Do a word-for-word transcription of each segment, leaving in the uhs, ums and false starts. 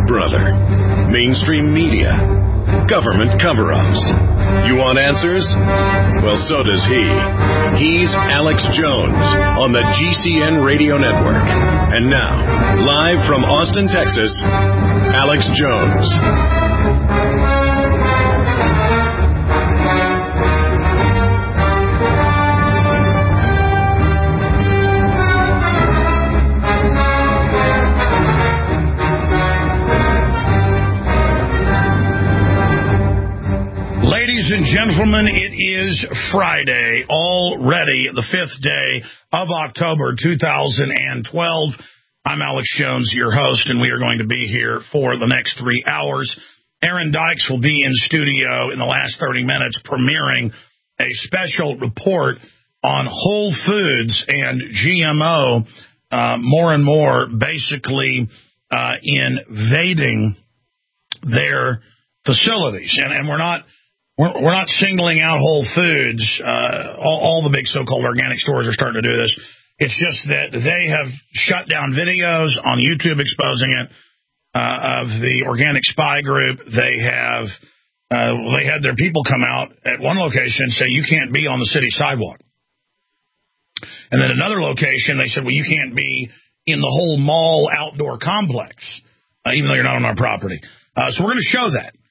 brother? Mainstream media? Government cover-ups? You want answers? Well, so does he. He's Alex Jones on the G C N Radio Network. And now, live from Austin, Texas, Alex Jones. Ladies and gentlemen, it is Friday, already the fifth day of October two thousand twelve. I'm Alex Jones, your host, and we are going to be here for the next three hours. Aaron Dykes will be in studio in the last thirty minutes premiering a special report on Whole Foods and G M O, uh, more and more basically uh, invading their facilities. And, and we're not... We're, we're not singling out Whole Foods. Uh, all, all the big so-called organic stores are starting to do this. It's just that they have shut down videos on YouTube exposing it uh, of the Organic Spy Group. They have uh, they had their people come out at one location and say, you can't be on the city sidewalk. And then another location, they said, well, you can't be in the whole mall outdoor complex, uh, even though you're not on our property. Uh, so we're going to show that.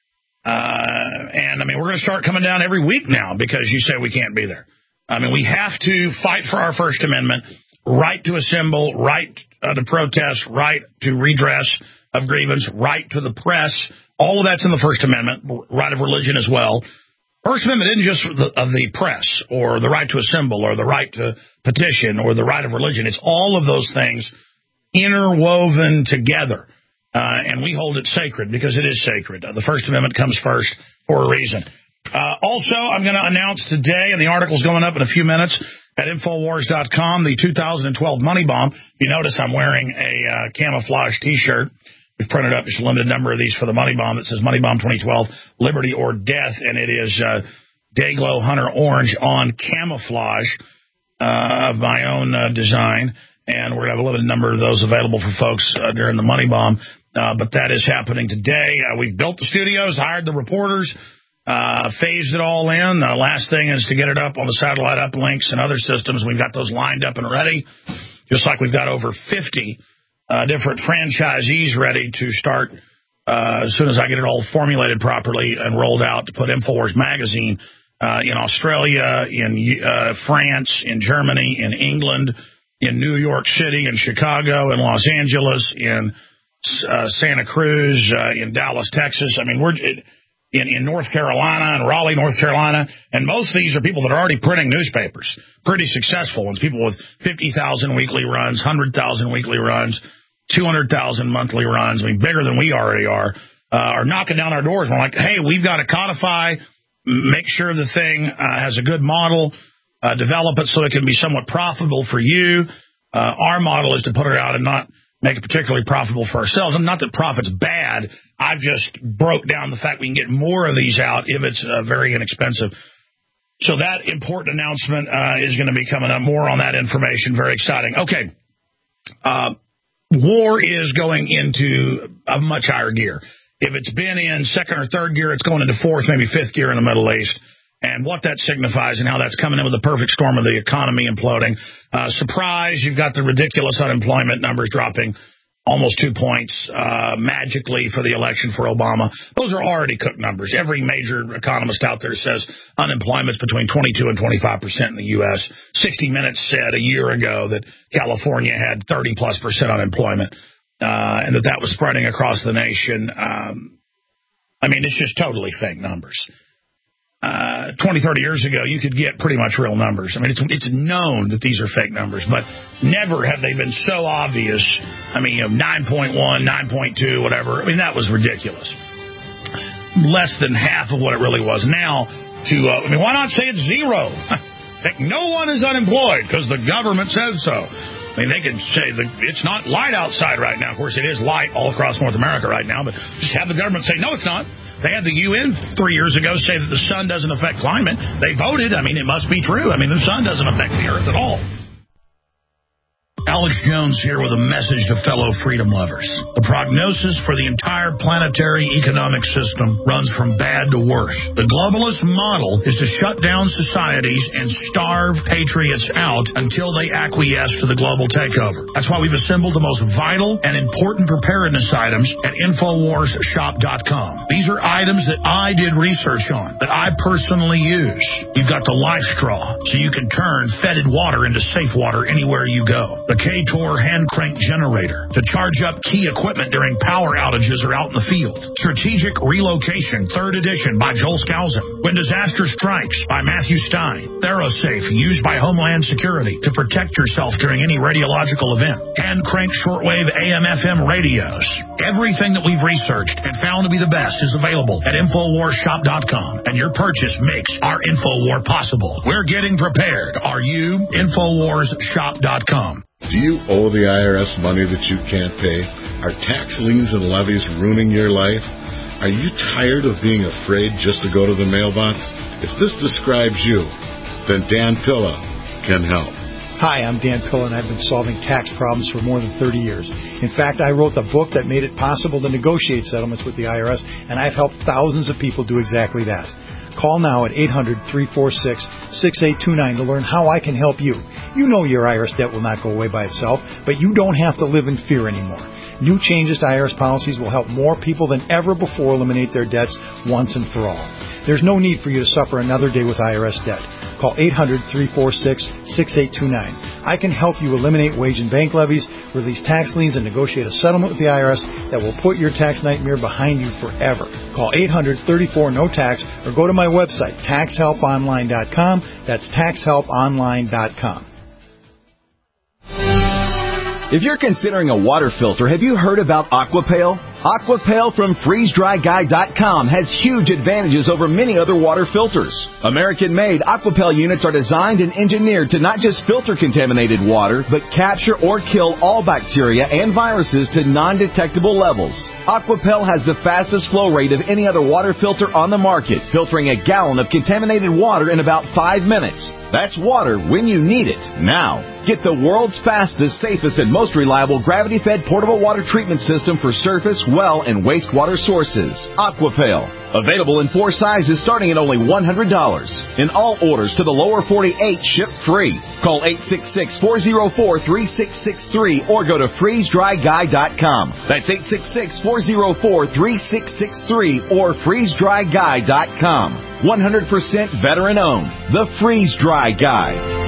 Uh, and, I mean, we're going to start coming down every week now because you say we can't be there. I mean, we have to fight for our First Amendment, right to assemble, right uh, to protest, right to redress of grievance, right to the press. All of that's in the First Amendment, right of religion as well. First Amendment isn't just the, of the press or the right to assemble or the right to petition or the right of religion. It's all of those things interwoven together. Uh, and we hold it sacred because it is sacred. Uh, the First Amendment comes first for a reason. Uh, also, I'm going to announce today, and the article's going up in a few minutes at Infowars dot com, the two thousand twelve Money Bomb. You notice I'm wearing a uh, camouflage T-shirt. We've printed up just a limited number of these for the Money Bomb that says Money Bomb twenty twelve, Liberty or Death, and it is uh, Dayglow Hunter Orange on camouflage uh, of my own uh, design. And we're going to have a limited number of those available for folks uh, during the Money Bomb. Uh, but that is happening today. Uh, we've built the studios, hired the reporters, uh, phased it all in. The last thing is to get it up on the satellite uplinks and other systems. We've got those lined up and ready, just like we've got over fifty uh, different franchisees ready to start uh, as soon as I get it all formulated properly and rolled out to put InfoWars Magazine uh, in Australia, in uh, France, in Germany, in England, in New York City, in Chicago, in Los Angeles, in uh, Santa Cruz, uh, in Dallas, Texas. I mean, we're in, in North Carolina and Raleigh, North Carolina. And most of these are people that are already printing newspapers, pretty successful ones, people with fifty thousand weekly runs, one hundred thousand weekly runs, two hundred thousand monthly runs. I mean, bigger than we already are, uh, are knocking down our doors. We're like, hey, we've got to codify, make sure the thing uh, has a good model, Uh, develop it so it can be somewhat profitable for you. Uh, our model is to put it out and not make it particularly profitable for ourselves. And not that profit's bad. I've just broke down the fact we can get more of these out if it's uh, very inexpensive. So that important announcement uh, is going to be coming up. More on that information. Very exciting. Okay. Uh, war is going into a much higher gear. If it's been in second or third gear, it's going into fourth, maybe fifth gear in the Middle East. And what that signifies and how that's coming in with the perfect storm of the economy imploding. Uh, surprise, you've got the ridiculous unemployment numbers dropping almost two points uh, magically for the election for Obama. Those are already cooked numbers. Every major economist out there says unemployment's between twenty-two and twenty-five percent in the U S sixty minutes said a year ago that California had thirty plus percent unemployment uh, and that that was spreading across the nation. Um, I mean, it's just totally fake numbers. Uh, twenty, thirty years ago, you could get pretty much real numbers. I mean, it's it's known that these are fake numbers, but never have they been so obvious. I mean, you know, nine point one, nine point two, whatever. I mean, that was ridiculous. Less than half of what it really was. Now, to, uh, I mean, why not say it's zero? No one is unemployed because the government says so. I mean, they could say the, it's not light outside right now. Of course, it is light all across North America right now, but just have the government say, no, it's not. They had the U N three years ago say that the sun doesn't affect climate. They voted. I mean, it must be true. I mean, the sun doesn't affect the earth at all. Alex Jones here with a message to fellow freedom lovers. The prognosis for the entire planetary economic system runs from bad to worse. The globalist model is to shut down societies and starve patriots out until they acquiesce to the global takeover. That's why we've assembled the most vital and important preparedness items at Infowars Shop dot com. These are items that I did research on, that I personally use. You've got the Life Straw, so you can turn fetid water into safe water anywhere you go. The K-Tor hand crank generator to charge up key equipment during power outages or out in the field. Strategic Relocation, third edition by Joel Skousen. When Disaster Strikes by Matthew Stein. ThyroSafe, used by Homeland Security to protect yourself during any radiological event. Hand crank shortwave A M F M radios. Everything that we've researched and found to be the best is available at Infowars Shop dot com, and your purchase makes our InfoWar possible. We're getting prepared. Are you? Infowars Shop dot com. Do you owe the I R S money that you can't pay? Are tax liens and levies ruining your life? Are you tired of being afraid just to go to the mailbox? If this describes you, then Dan Pilla can help. Hi, I'm Dan Pilla, and I've been solving tax problems for more than thirty years. In fact, I wrote the book that made it possible to negotiate settlements with the I R S, and I've helped thousands of people do exactly that. Call now at eight hundred, three four six, six eight two nine to learn how I can help you. You know your I R S debt will not go away by itself, but you don't have to live in fear anymore. New changes to I R S policies will help more people than ever before eliminate their debts once and for all. There's no need for you to suffer another day with I R S debt. Call eight hundred, three four six, six eight two nine. I can help you eliminate wage and bank levies, release tax liens, and negotiate a settlement with the I R S that will put your tax nightmare behind you forever. Call eight hundred, thirty-four, no tax or go to my website, tax help online dot com. That's tax help online dot com. If you're considering a water filter, have you heard about Aquapale? Aquapale from freeze dry guy dot com has huge advantages over many other water filters. American-made Aquapale units are designed and engineered to not just filter contaminated water, but capture or kill all bacteria and viruses to non-detectable levels. Aquapale has the fastest flow rate of any other water filter on the market, filtering a gallon of contaminated water in about five minutes. That's water when you need it, now. Get the world's fastest, safest, and most reliable gravity-fed portable water treatment system for surface, well, and wastewater sources. Aquapale. Available in four sizes starting at only one hundred dollars. In all orders to the lower forty-eight, ship free. Call eight six six, four zero four, three six six three or go to freeze dry guy dot com. That's eight six six, four zero four, three six six three or freeze dry guy dot com. one hundred percent veteran owned. The Freeze Dry Guy.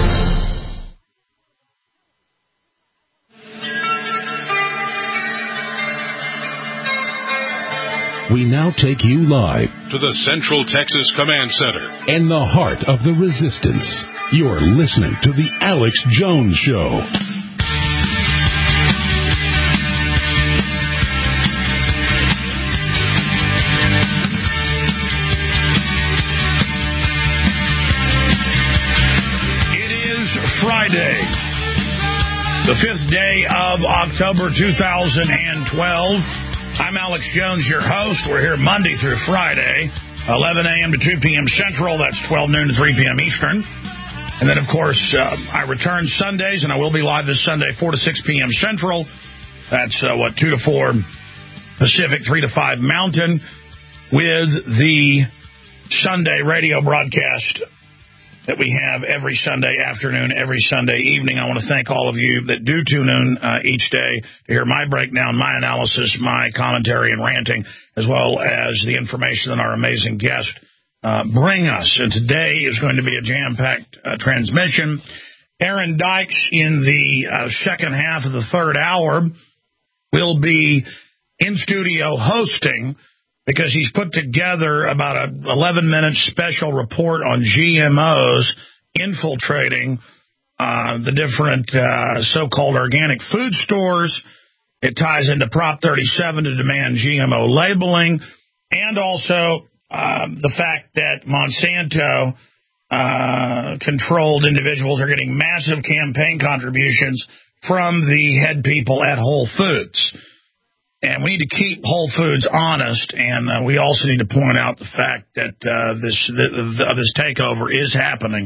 We now take you live to the Central Texas Command Center in the heart of the resistance. You're listening to The Alex Jones Show. It is Friday, the fifth day of October two thousand twelve. I'm Alex Jones, your host. We're here Monday through Friday, eleven a.m. to two p.m. Central. That's twelve noon to three p.m. Eastern. And then, of course, uh, I return Sundays, and I will be live this Sunday, four to six p.m. Central. That's, uh, what, two to four Pacific, three to five Mountain, with the Sunday radio broadcast that we have every Sunday afternoon, every Sunday evening. I want to thank all of you that do tune in uh, each day to hear my breakdown, my analysis, my commentary and ranting, as well as the information that our amazing guests uh, bring us. And today is going to be a jam-packed uh, transmission. Aaron Dykes, in the uh, second half of the third hour, will be in studio hosting, because he's put together about a eleven minute special report on G M Os infiltrating uh, the different uh, so-called organic food stores. It ties into Prop thirty-seven to demand G M O labeling, and also uh, the fact that Monsanto uh, controlled individuals are getting massive campaign contributions from the head people at Whole Foods. And we need to keep Whole Foods honest, and uh, we also need to point out the fact that uh, this the, the, this takeover is happening,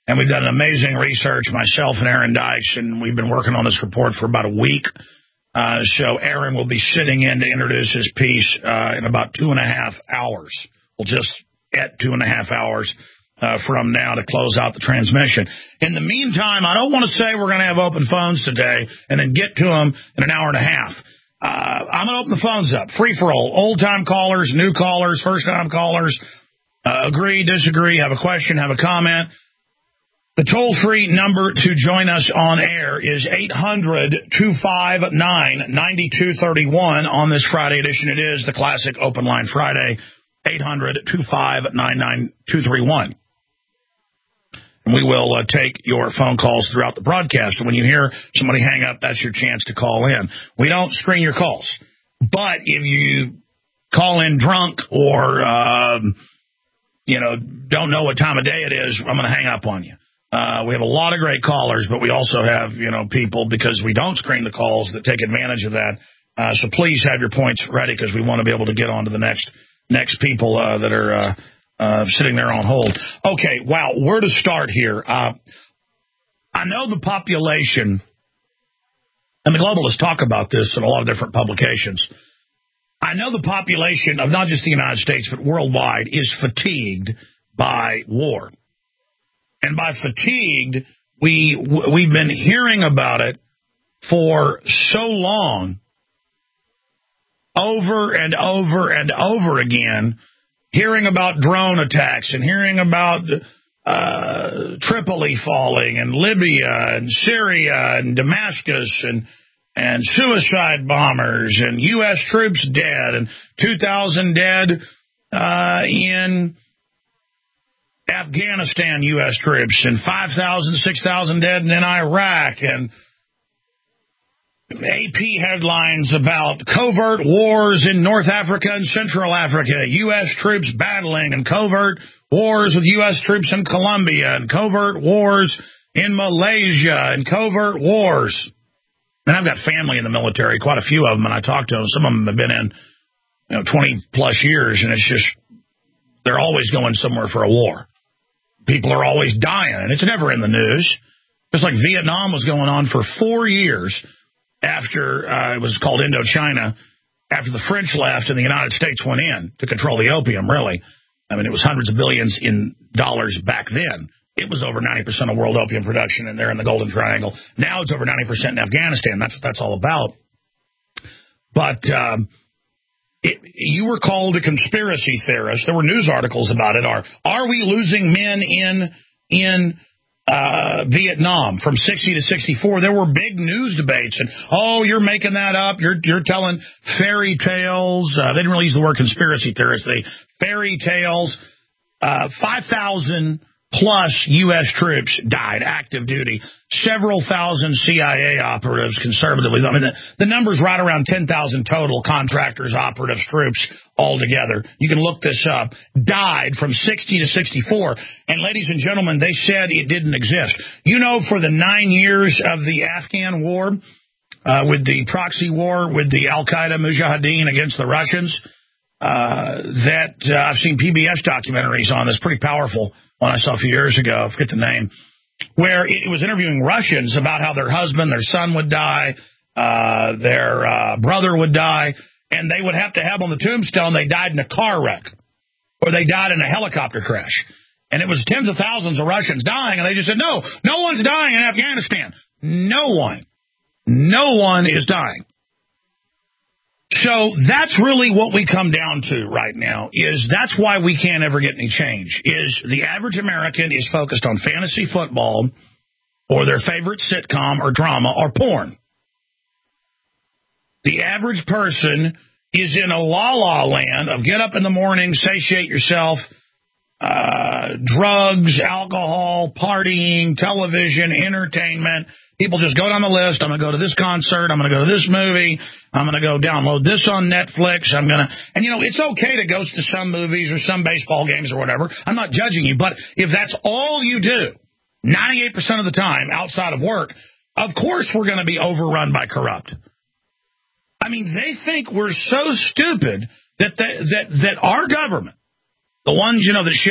And we've done amazing research, myself and Aaron Dykes, and we've been working on this report for about a week. Uh, so Aaron will be sitting in to introduce his piece uh, in about two and a half hours. We'll just at two and a half hours uh, from now to close out the transmission. In the meantime, I don't want to say we're going to have open phones today and then get to them in an hour and a half. Uh, I'm going to open the phones up. Free for all. Old-time callers, new callers, first-time callers. Uh, agree, disagree, have a question, have a comment. The toll-free number to join us on air is eight hundred, two five nine, nine two three one. On this Friday edition, it is the classic Open Line Friday, eight hundred, two five nine, nine two three one. And we will uh, take your phone calls throughout the broadcast. And when you hear somebody hang up, that's your chance to call in. We don't screen your calls. But if you call in drunk or, um, you know, don't know what time of day it is, I'm going to hang up on you. Uh, we have a lot of great callers, but we also have, you know, people, because we don't screen the calls, that take advantage of that. Uh, so please have your points ready, because we want to be able to get on to the next next people uh, that are uh, uh, sitting there on hold. Okay, wow, where to start here? Uh, I know the population, and the globalists talk about this in a lot of different publications. I know the population of not just the United States, but worldwide, is fatigued by war. And by fatigued, we, we've been hearing about it for so long, over and over and over again, hearing about drone attacks and hearing about uh, Tripoli falling and Libya and Syria and Damascus and, and suicide bombers and U S troops dead and two thousand dead uh, in Afghanistan, U S troops, and five thousand, six thousand dead in Iraq, and A P headlines about covert wars in North Africa and Central Africa, U S troops battling, and covert wars with U S troops in Colombia, and covert wars in Malaysia, and covert wars. And I've got family in the military, quite a few of them, and I talk to them. Some of them have been in, you know, twenty plus years, and it's just, they're always going somewhere for a war. People are always dying, and it's never in the news. Just like Vietnam was going on for four years after uh, it was called Indochina, after the French left and the United States went in to control the opium, really. I mean, it was hundreds of billions in dollars back then. It was over ninety percent of world opium production, and they're in the Golden Triangle. Now it's over ninety percent in Afghanistan. That's what that's all about. But um, it, you were called a conspiracy theorist. There were news articles about it. Are are we losing men in in uh, Vietnam from sixty to sixty-four? There were big news debates, and oh, you're making that up. You're you're telling fairy tales. Uh, they didn't really use the word conspiracy theorist. They fairy tales. Uh, Five thousand. Plus U S troops died, active duty. Several thousand C I A operatives, conservatively. I mean, the, the number's right around ten thousand total contractors, operatives, troops altogether. You can look this up. Died from sixty to sixty-four. And ladies and gentlemen, they said it didn't exist. You know, for the nine years of the Afghan war, uh, with the proxy war with the Al-Qaeda Mujahideen against the Russians, uh, that uh, I've seen P B S documentaries on this, pretty powerful. One I saw a few years ago, I forget the name, where it was interviewing Russians about how their husband, their son would die, uh, their uh, brother would die, and they would have to have on the tombstone they died in a car wreck or they died in a helicopter crash. And it was tens of thousands of Russians dying, and they just said, no, no one's dying in Afghanistan. No one. No one is dying. So that's really what we come down to right now, is that's why we can't ever get any change, is the average American is focused on fantasy football or their favorite sitcom or drama or porn. The average person is in a la-la land of get up in the morning, satiate yourself, uh, drugs, alcohol, partying, television, entertainment. People just go down the list. I'm going to go to this concert. I'm going to go to this movie. I'm going to go download this on Netflix. I'm going to, and you know, it's okay to go to some movies or some baseball games or whatever. I'm not judging you, but if that's all you do, ninety-eight percent of the time outside of work, of course we're going to be overrun by corrupt. I mean, they think we're so stupid that the, that that our government, the ones, you know, that ship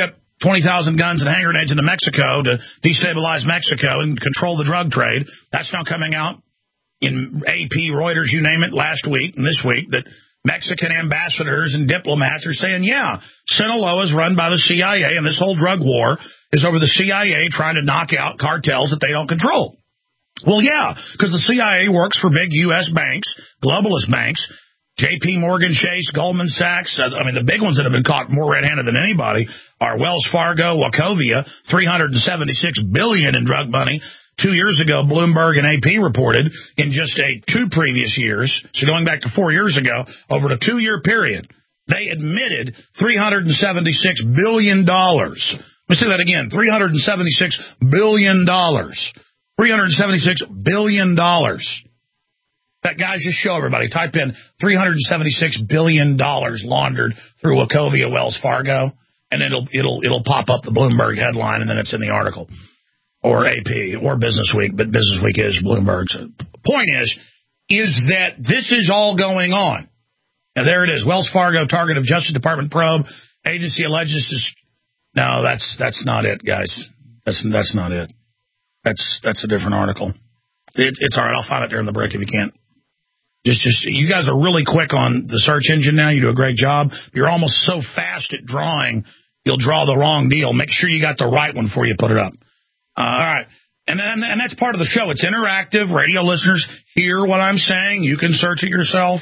twenty thousand guns and hand grenades into Mexico to destabilize Mexico and control the drug trade. That's now coming out in A P, Reuters, you name it, last week and this week, that Mexican ambassadors and diplomats are saying, yeah, Sinaloa is run by the C I A, and this whole drug war is over the C I A trying to knock out cartels that they don't control. Well, yeah, because the C I A works for big U S banks, globalist banks, J P Morgan Chase, Goldman Sachs. Uh, I mean, the big ones that have been caught more red-handed than anybody are Wells Fargo, Wachovia, three hundred seventy-six billion dollars in drug money. Two years ago, Bloomberg and A P reported in just a two previous years, so going back to four years ago, over a two-year period, they admitted three hundred seventy-six billion dollars. Let me say that again, three hundred seventy-six billion dollars. three hundred seventy-six billion dollars. That, guys, just show everybody. Type in three hundred seventy-six billion dollars laundered through Wachovia, Wells Fargo, and it'll it'll it'll pop up the Bloomberg headline, and then it's in the article. Or A P, or Business Week, but Business Week is Bloomberg's. Point is, is that this is all going on. Now, there it is. Wells Fargo, target of Justice Department probe. Agency alleges to... No, that's that's not it, guys. That's that's not it. That's that's a different article. It, it's all right. I'll find it during the break if you can't. Just, just, you guys are really quick on the search engine now. You do a great job. You're almost so fast at drawing, you'll draw the wrong deal. Make sure you got the right one before you put it up. Uh, all right. And, and and that's part of the show. It's interactive. Radio listeners hear what I'm saying. You can search it yourself.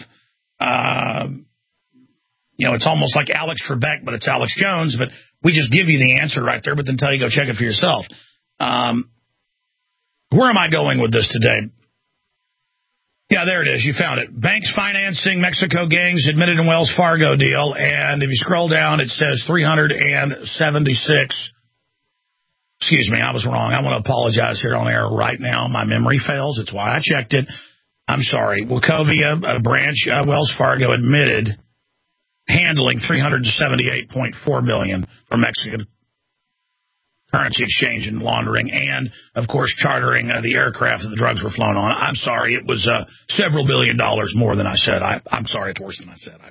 Uh, you know, it's almost like Alex Trebek, but it's Alex Jones. But we just give you the answer right there, but then tell you go check it for yourself. Um, where am I going with this today? Yeah, there it is. You found it. Banks financing Mexico gangs admitted in Wells Fargo deal. And if you scroll down, it says three hundred seventy-six. Excuse me, I was wrong. I want to apologize here on air right now. My memory fails. It's why I checked it. I'm sorry. Wachovia, a branch of Wells Fargo, admitted handling three hundred seventy-eight point four billion dollars for Mexican currency exchange and laundering, and, of course, chartering uh, the aircraft that the drugs were flown on. I'm sorry. It was uh, several billion dollars more than I said. I, I'm sorry. It's worse than I said. I,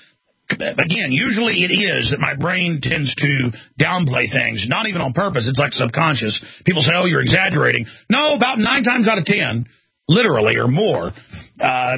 Again, usually it is that my brain tends to downplay things, not even on purpose. It's like subconscious. People say, oh, you're exaggerating. No, about nine times out of ten, literally or more, uh,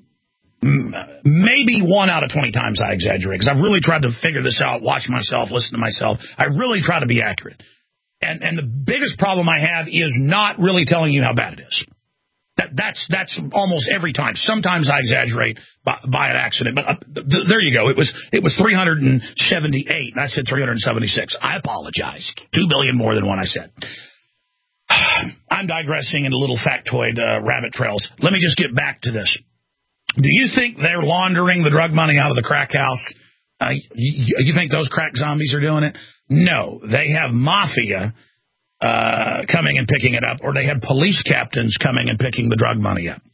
maybe one out of twenty times I exaggerate, because I've really tried to figure this out, watch myself, listen to myself. I really try to be accurate. And, and the biggest problem I have is not really telling you how bad it is. That, that's that's almost every time. Sometimes I exaggerate by, by an accident, but uh, th- there you go. It was it was three hundred seventy-eight, and I said three hundred seventy-six. I apologize. Two billion more than what I said. I'm digressing into little factoid uh, rabbit trails. Let me just get back to this. Do you think they're laundering the drug money out of the crack house? Uh, you, you think those crack zombies are doing it? No, they have mafia Uh, coming and picking it up, or they had police captains coming and picking the drug money up.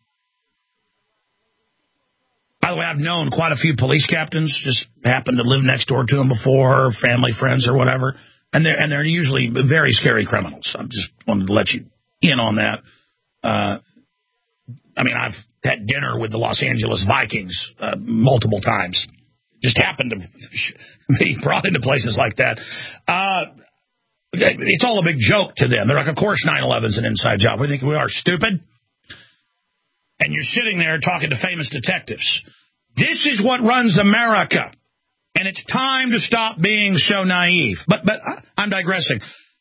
By the way, I've known quite a few police captains, just happened to live next door to them before, family, friends, or whatever, and they're, and they're usually very scary criminals. I just wanted to let you in on that. Uh, I mean, I've had dinner with the Los Angeles Vikings uh, multiple times. Just happened to be brought into places like that. Uh, It's all a big joke to them. They're like, of course nine eleven is an inside job. We think we are stupid. And you're sitting there talking to famous detectives. This is what runs America. And it's time to stop being so naive. But but I'm digressing.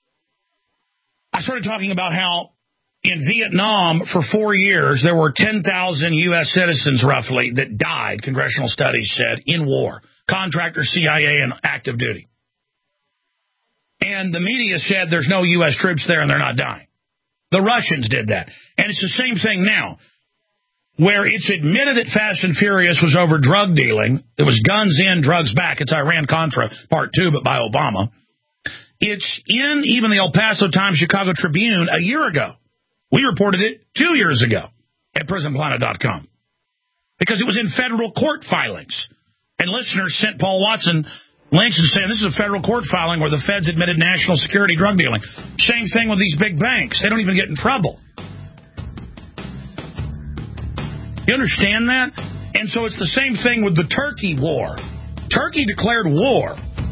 I started talking about how in Vietnam for four years there were ten thousand U S citizens roughly that died, congressional studies said, in war. Contractors, C I A, and active duty. And the media said there's no U S troops there and they're not dying. The Russians did that. And it's the same thing now, where it's admitted that Fast and Furious was over drug dealing. It was guns in, drugs back. It's Iran-Contra Part two, but by Obama. It's in even the El Paso Times-Chicago Tribune a year ago. We reported it two years ago at prison planet dot com. Because it was in federal court filings. And listeners sent Paul Watson links and saying this is a federal court filing where the feds admitted national security drug dealing. Same thing with these big banks. They don't even get in trouble. You understand that? And so it's the same thing with the Turkey war. Turkey declared war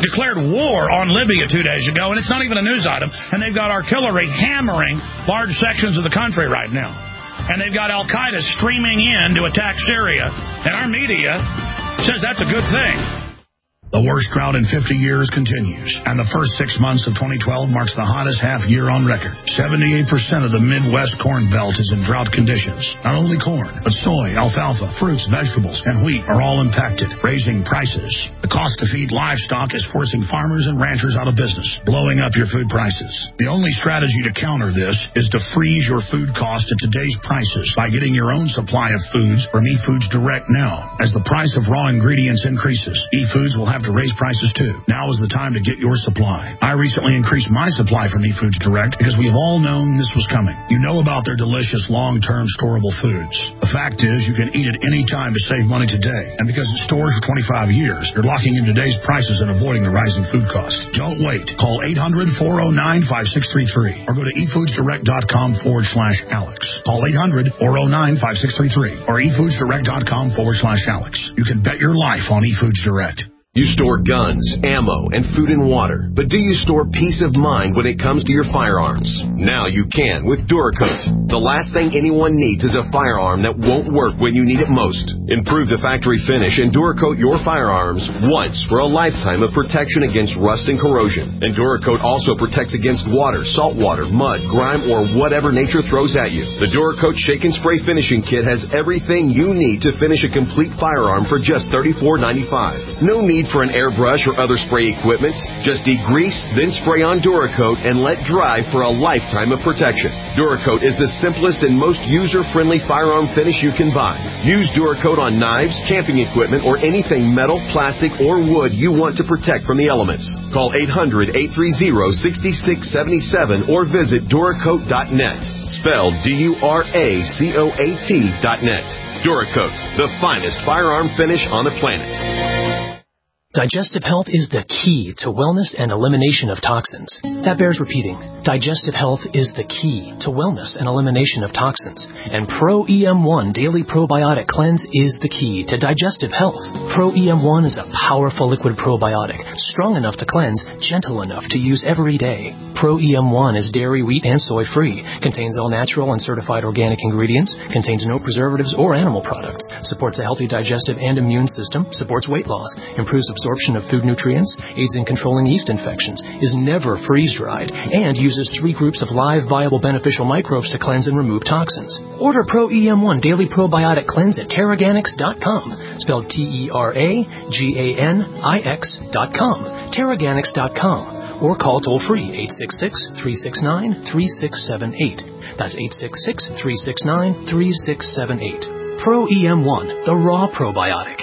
declared war on Libya two days ago, and it's not even a news item, and they've got artillery hammering large sections of the country right now. And they've got Al-Qaeda streaming in to attack Syria, and our media says that's a good thing. The worst drought in fifty years continues, and the first six months of twenty twelve marks the hottest half year on record. seventy-eight percent of the Midwest Corn Belt is in drought conditions. Not only corn, but soy, alfalfa, fruits, vegetables, and wheat are all impacted, raising prices. The cost to feed livestock is forcing farmers and ranchers out of business, blowing up your food prices. The only strategy to counter this is to freeze your food cost at today's prices by getting your own supply of foods from eFoods Direct now. As the price of raw ingredients increases, eFoods will have to raise prices too. Now is the time to get your supply. I recently increased my supply from eFoods Direct because we have all known this was coming. You know about their delicious long-term storable foods. The fact is you can eat it any time to save money today. And because it stores for twenty-five years, you're locking in today's prices and avoiding the rising food cost. Don't wait. Call eight hundred, four oh nine, five six three three or go to efoodsdirect.com forward slash Alex. Call eight hundred, four oh nine, five six three three or efoodsdirect.com forward slash Alex. You can bet your life on eFoods Direct. You store guns, ammo, and food and water, but do you store peace of mind when it comes to your firearms? Now you can with Duracoat. The last thing anyone needs is a firearm that won't work when you need it most. Improve the factory finish and Duracoat your firearms once for a lifetime of protection against rust and corrosion. And Duracoat also protects against water, salt water, mud, grime, or whatever nature throws at you. The Duracoat Shake and Spray Finishing Kit has everything you need to finish a complete firearm for just thirty-four ninety-five. No need for an airbrush or other spray equipment. Just degrease, then spray on Duracoat and let dry for a lifetime of protection. Duracoat is the simplest and most user-friendly firearm finish you can buy. Use Duracoat on knives, camping equipment, or anything metal, plastic, or wood you want to protect from the elements. Call eight hundred, eight three zero, six six seven seven or visit Duracoat dot net. Spelled D U R A C O A T dot net. Duracoat, the finest firearm finish on the planet. Digestive health is the key to wellness and elimination of toxins. That bears repeating. Digestive health is the key to wellness and elimination of toxins. And Pro E M one Daily Probiotic Cleanse is the key to digestive health. Pro E M one is a powerful liquid probiotic, strong enough to cleanse, gentle enough to use every day. Pro E M one is dairy, wheat, and soy-free, contains all natural and certified organic ingredients, contains no preservatives or animal products, supports a healthy digestive and immune system, supports weight loss, improves absorption of food nutrients, aids in controlling yeast infections, is never freeze-dried, and uses three groups of live, viable, beneficial microbes to cleanse and remove toxins. Order Pro E M one Daily Probiotic Cleanse at Teraganix dot com, spelled T E R A G A N I X dot com, Teraganix dot com, or call toll-free eight six six, three six nine, three six seven eight. That's eight six six, three six nine, three six seven eight. Pro E M one, the raw probiotic.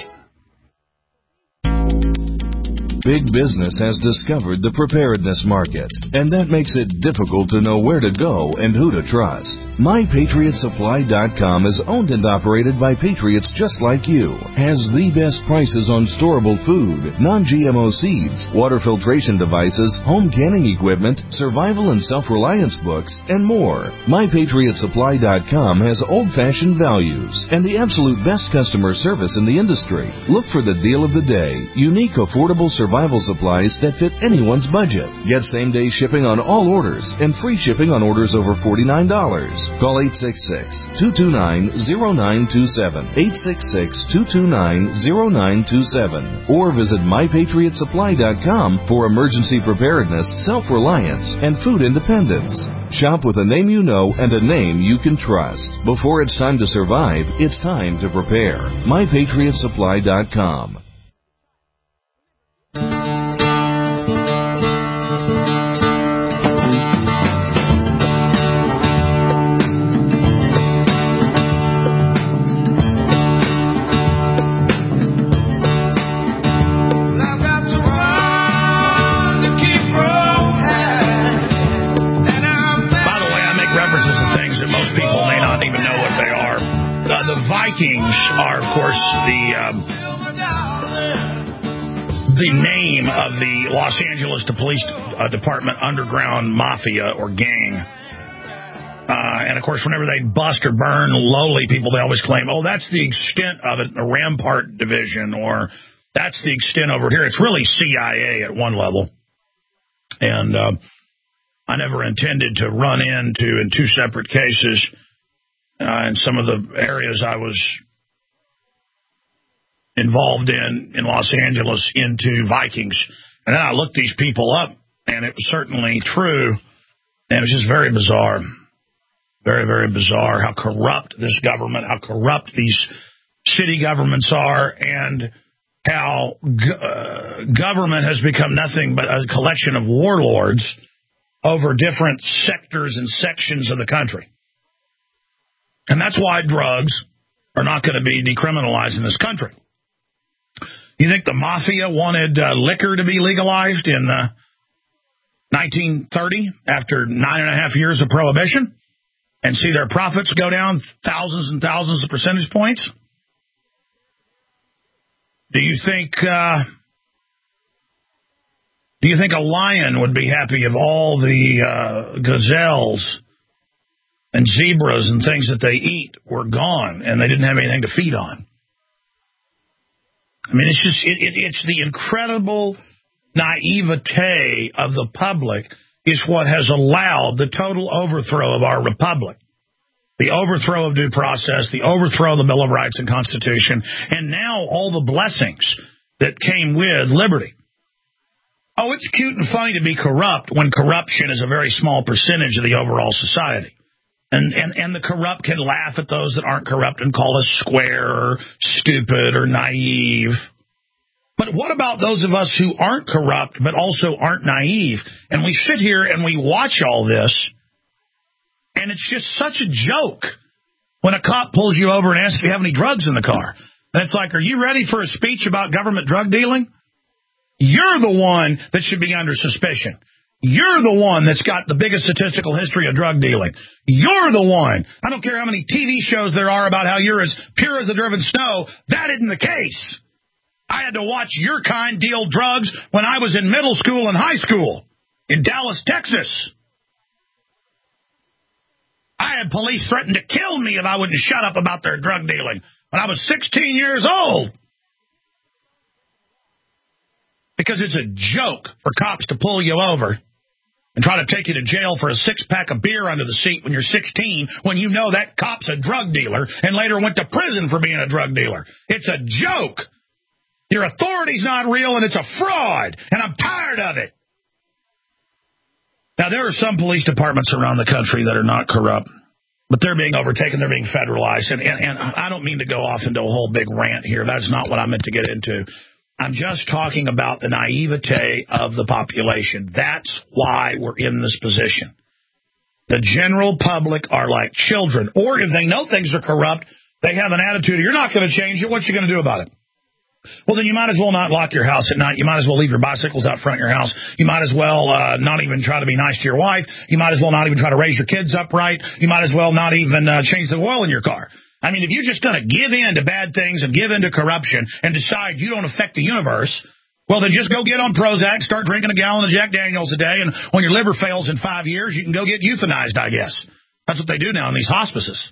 Big business has discovered the preparedness market, and that makes it difficult to know where to go and who to trust. My Patriot Supply dot com is owned and operated by patriots just like you, has the best prices on storable food, non-G M O seeds, water filtration devices, home canning equipment, survival and self-reliance books, and more. My Patriot Supply dot com has old-fashioned values and the absolute best customer service in the industry. Look for the deal of the day, unique, affordable survival supplies that fit anyone's budget. Get same-day shipping on all orders and free shipping on orders over forty-nine dollars. Call eight six six, two two nine, zero nine two seven, eight six six, two two nine, zero nine two seven, or visit My Patriot Supply dot com for emergency preparedness, self-reliance, and food independence. Shop with a name you know and a name you can trust. Before it's time to survive, it's time to prepare. My Patriot Supply dot com. Are, of course, the um, the name of the Los Angeles Police uh, Department underground mafia or gang. Uh, and, of course, whenever they bust or burn lowly people, they always claim, oh, that's the extent of it, the Rampart Division, or That's the extent over here. It's really C I A at one level. And uh, I never intended to run into, in two separate cases, uh, in some of the areas I was involved in, in Los Angeles, into Vikings. And then I looked these people up, and it was certainly true. And it was just very bizarre. Very, very bizarre how corrupt this government, how corrupt these city governments are, and how uh, government has become nothing but a collection of warlords over different sectors and sections of the country. And that's why drugs are not going to be decriminalized in this country. You think the mafia wanted uh, liquor to be legalized in uh, nineteen thirty after nine and a half years of prohibition and see their profits go down thousands and thousands of percentage points? Do you think uh, do you think a lion would be happy if all the uh, gazelles and zebras and things that they eat were gone and they didn't have anything to feed on? I mean, it's just it, it, it's the incredible naivete of the public is what has allowed the total overthrow of our republic. The overthrow of due process, the overthrow of the Bill of Rights and Constitution, and now all the blessings that came with liberty. Oh, it's cute and funny to be corrupt when corruption is a very small percentage of the overall society. And, and, and the corrupt can laugh at those that aren't corrupt and call us square or stupid or naive. But what about those of us who aren't corrupt but also aren't naive? And we sit here and we watch all this, and it's just such a joke when a cop pulls you over and asks if you have any drugs in the car. And it's like, are you ready for a speech about government drug dealing? You're the one that should be under suspicion. You're the one that's got the biggest statistical history of drug dealing. You're the one. I don't care how many T V shows there are about how you're as pure as the driven snow. That isn't the case. I had to watch your kind deal drugs when I was in middle school and high school in Dallas, Texas. I had police threaten to kill me if I wouldn't shut up about their drug dealing when I was sixteen years old. Because it's a joke for cops to pull you over and try to take you to jail for a six-pack of beer under the seat when you're sixteen, when you know that cop's a drug dealer and later went to prison for being a drug dealer. It's a joke. Your authority's not real, and it's a fraud, and I'm tired of it. Now, there are some police departments around the country that are not corrupt, but they're being overtaken, they're being federalized, and, and, and I don't mean to go off into a whole big rant here. That's not what I meant to get into. I'm just talking about the naivete of the population. That's why we're in this position. The general public are like children, or if they know things are corrupt, they have an attitude, you're not going to change it, what you going to do about it? Well, then you might as well not lock your house at night. You might as well leave your bicycles out front of your house. You might as well uh, not even try to be nice to your wife. You might as well not even try to raise your kids upright. You might as well not even uh, change the oil in your car. I mean, if you're just going to give in to bad things and give in to corruption and decide you don't affect the universe, well, then just go get on Prozac, start drinking a gallon of Jack Daniels a day, and when your liver fails in five years, you can go get euthanized, I guess. That's what they do now in these hospices.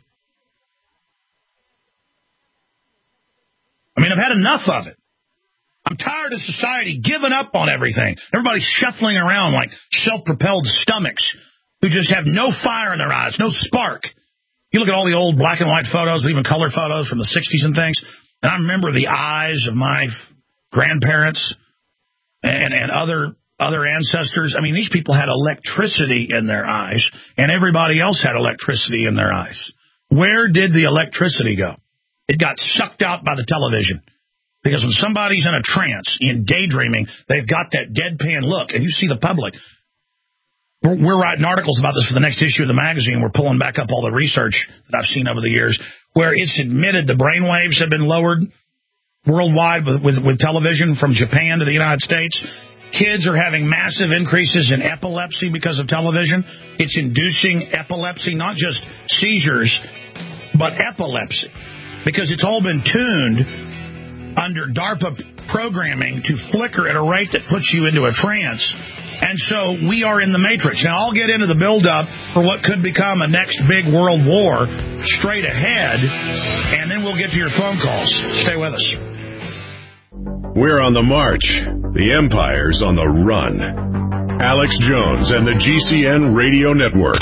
I mean, I've had enough of it. I'm tired of society giving up on everything. Everybody's shuffling around like self-propelled stomachs who just have no fire in their eyes, no spark. You look at all the old black and white photos, even color photos from the sixties and things, and I remember the eyes of my grandparents and, and other other ancestors. I mean, these people had electricity in their eyes, and everybody else had electricity in their eyes. Where did the electricity go? It got sucked out by the television. Because when somebody's in a trance, in daydreaming, they've got that deadpan look, and you see the public. We're, we're writing articles about this for the next issue of the magazine. We're pulling back up all the research that I've seen over the years, where it's admitted the brain waves have been lowered worldwide with, with, with television from Japan to the United States. Kids are having massive increases in epilepsy because of television. It's inducing epilepsy, not just seizures, but epilepsy, because it's all been tuned under DARPA programming to flicker at a rate that puts you into a trance. And so we are in the matrix. Now, I'll get into the buildup for what could become a next big world war straight ahead, and then we'll get to your phone calls. Stay with us. We're on the march. The empire's on the run. Alex Jones and the G C N Radio Network.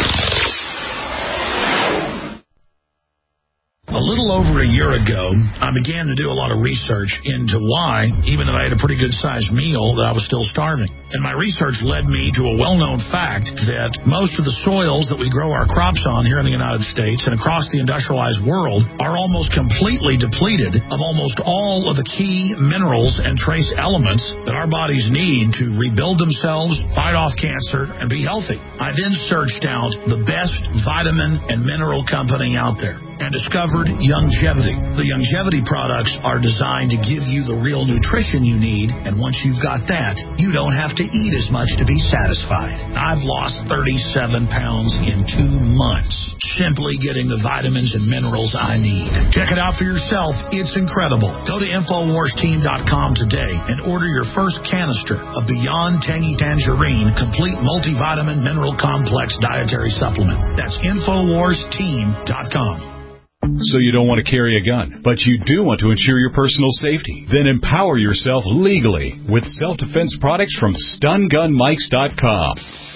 A little over a year ago, I began to do a lot of research into why, even though I had a pretty good-sized meal, that I was still starving. And my research led me to a well-known fact that most of the soils that we grow our crops on here in the United States and across the industrialized world are almost completely depleted of almost all of the key minerals and trace elements that our bodies need to rebuild themselves, fight off cancer, and be healthy. I then searched out the best vitamin and mineral company out there and discovered Youngevity. The Youngevity products are designed to give you the real nutrition you need, and once you've got that, you don't have to eat as much to be satisfied. I've lost thirty-seven pounds in two months, simply getting the vitamins and minerals I need. Check it out for yourself. It's incredible. Go to Infowars Team dot com today and order your first canister of Beyond Tangy Tangerine Complete Multivitamin Mineral Complex Dietary Supplement. That's Infowars Team dot com. So you don't want to carry a gun, but you do want to ensure your personal safety. Then empower yourself legally with self-defense products from Stun Gun Mikes dot com.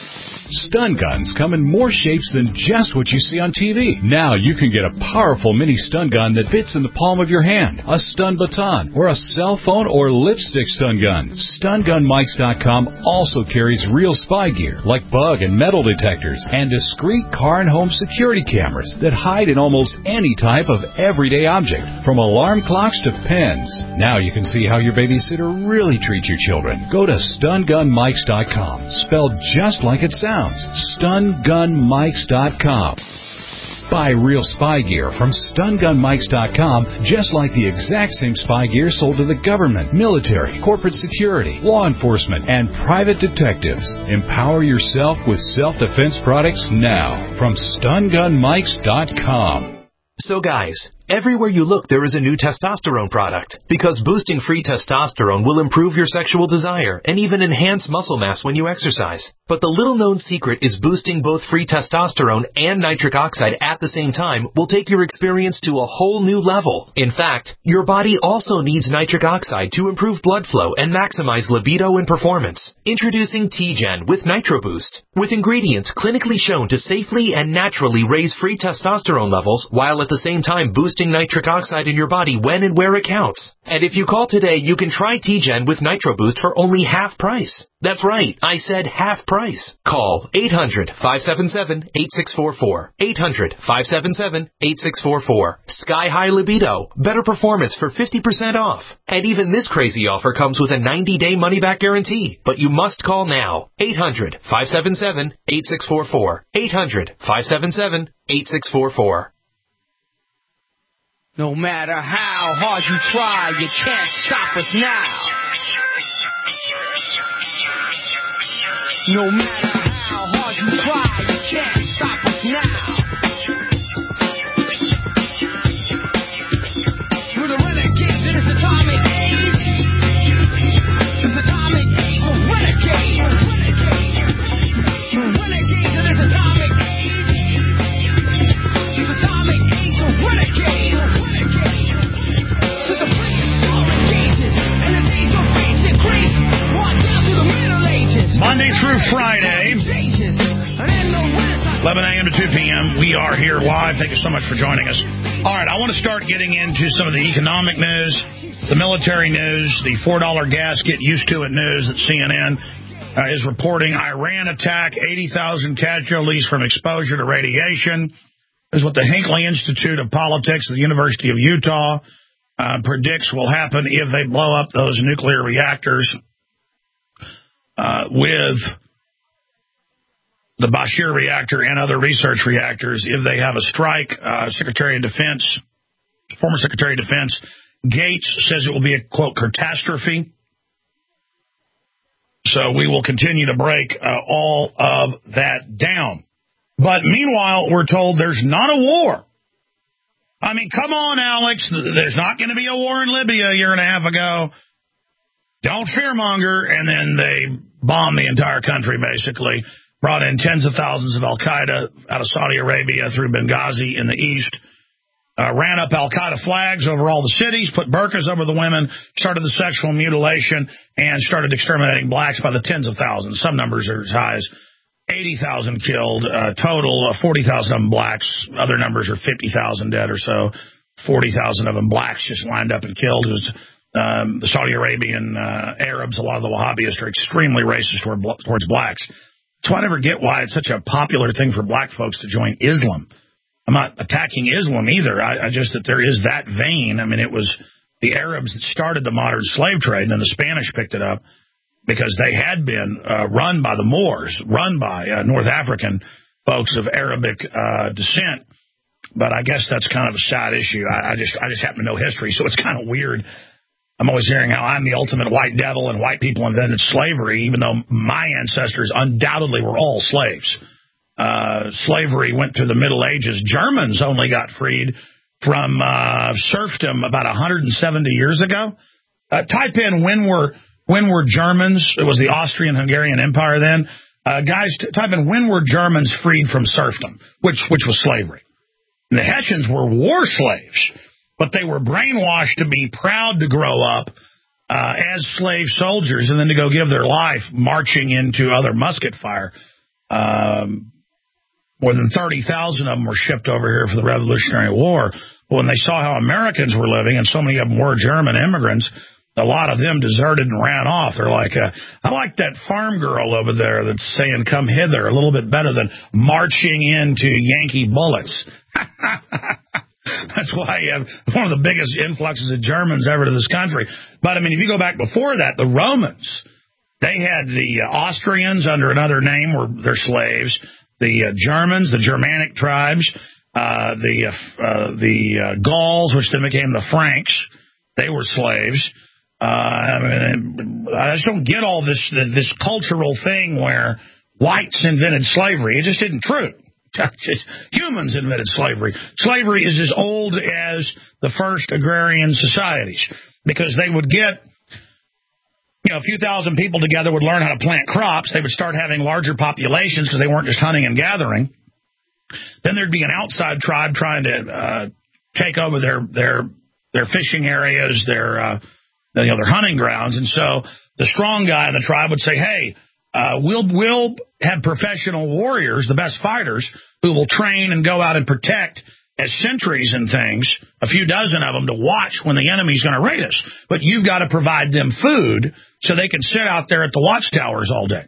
Stun guns come in more shapes than just what you see on T V. Now you can get a powerful mini stun gun that fits in the palm of your hand, a stun baton, or a cell phone or lipstick stun gun. Stun Gun Mikes dot com also carries real spy gear like bug and metal detectors and discreet car and home security cameras that hide in almost any type of everyday object, from alarm clocks to pens. Now you can see how your babysitter really treats your children. Go to Stun Gun Mikes dot com, spelled just like it sounds. Stun Gun Mikes dot com. Buy real spy gear from Stun Gun Mikes dot com, just like the exact same spy gear sold to the government, military, corporate security, law enforcement, and private detectives. Empower yourself with self-defense products now from Stun Gun Mikes dot com. So guys, everywhere you look there is a new testosterone product, because boosting free testosterone will improve your sexual desire and even enhance muscle mass when you exercise. But the little-known secret is boosting both free testosterone and nitric oxide at the same time will take your experience to a whole new level. In fact, your body also needs nitric oxide to improve blood flow and maximize libido and performance. Introducing T-Gen with Nitro Boost, with ingredients clinically shown to safely and naturally raise free testosterone levels while at the same time boosting nitric oxide in your body when and where it counts. And if you call today, you can try T-Gen with Nitro Boost for only half price. That's right, I said half price. Call eight hundred, five seven seven, eight six four four. eight hundred, five seven seven, eight six four four. Sky High Libido. Better performance for fifty percent off. And even this crazy offer comes with a ninety-day money-back guarantee. But you must call now. eight hundred, five seven seven, eight six four four. eight hundred, five seven seven, eight six four four. No matter how hard you try, you can't stop us now. No matter how hard you try, you can't stop us now. We're the renegades in this atomic age. This atomic age of renegades. We're renegades in this atomic age. This atomic age of renegades. Since the prehistoric ages and the days of ancient Greece, on down to the Middle Ages. Monday through Friday, eleven a.m. to two p.m. We are here live. Thank you so much for joining us. All right, I want to start getting into some of the economic news, the military news, the four dollar gas get used to it news that C N N uh, is reporting. Iran attack, eighty thousand casualties from exposure to radiation. This is what the Hinckley Institute of Politics at the University of Utah uh, predicts will happen if they blow up those nuclear reactors. Uh, with the Bashir reactor and other research reactors, if they have a strike. uh, Secretary of Defense, former Secretary of Defense Gates says it will be a, quote, catastrophe. So we will continue to break uh, all of that down. But meanwhile, we're told there's not a war. I mean, come on, Alex. There's not going to be a war in Libya a year and a half ago. Don't fearmonger. And then they bombed the entire country, basically. Brought in tens of thousands of al-Qaeda out of Saudi Arabia through Benghazi in the east. uh, ran up al-Qaeda flags over all the cities, put burqas over the women, started the sexual mutilation, and started exterminating blacks by the tens of thousands. Some numbers are as high as eighty thousand killed, uh, total, uh, forty thousand of them blacks. Other numbers are fifty thousand dead or so. forty thousand of them blacks just lined up and killed. It was, um, the Saudi Arabian uh, Arabs, a lot of the Wahhabis are extremely racist toward, towards blacks. So I never get why it's such a popular thing for black folks to join Islam. I'm not attacking Islam either. I, I just that there is that vein. I mean, it was the Arabs that started the modern slave trade, and then the Spanish picked it up because they had been uh, run by the Moors, run by uh, North African folks of Arabic uh, descent. But I guess that's kind of a side issue. I, I just I just happen to know history, so it's kind of weird. I'm always hearing how I'm the ultimate white devil and white people invented slavery, even though my ancestors undoubtedly were all slaves. Uh, slavery went through the Middle Ages. Germans only got freed from uh, serfdom about one hundred seventy years ago. Uh, type in when were when were Germans? It was the Austrian-Hungarian Empire then. Uh, guys, t- type in when were Germans freed from serfdom, which which was slavery. And the Hessians were war slaves, but they were brainwashed to be proud to grow up uh, as slave soldiers and then to go give their life marching into other musket fire. Um, more than thirty thousand of them were shipped over here for the Revolutionary War. But when they saw how Americans were living, and so many of them were German immigrants, a lot of them deserted and ran off. They're like, uh, I like that farm girl over there that's saying, come hither, a little bit better than marching into Yankee bullets. That's why you have one of the biggest influxes of Germans ever to this country. But, I mean, if you go back before that, the Romans, they had the uh, Austrians under another name were their slaves, the uh, Germans, the Germanic tribes, uh, the uh, uh, the uh, Gauls, which then became the Franks, they were slaves. Uh, I mean, I just don't get all this this cultural thing where whites invented slavery. It just isn't true. Humans invented slavery. Slavery is as old as the first agrarian societies because they would get, you know, a few thousand people together would learn how to plant crops. They would start having larger populations because they weren't just hunting and gathering. Then there'd be an outside tribe trying to uh, take over their their their fishing areas, their uh, you know their hunting grounds, and so the strong guy in the tribe would say, "Hey, uh, we'll we'll have professional warriors, the best fighters, who will train and go out and protect as sentries and things, a few dozen of them to watch when the enemy's going to raid us. But you've got to provide them food so they can sit out there at the watchtowers all day."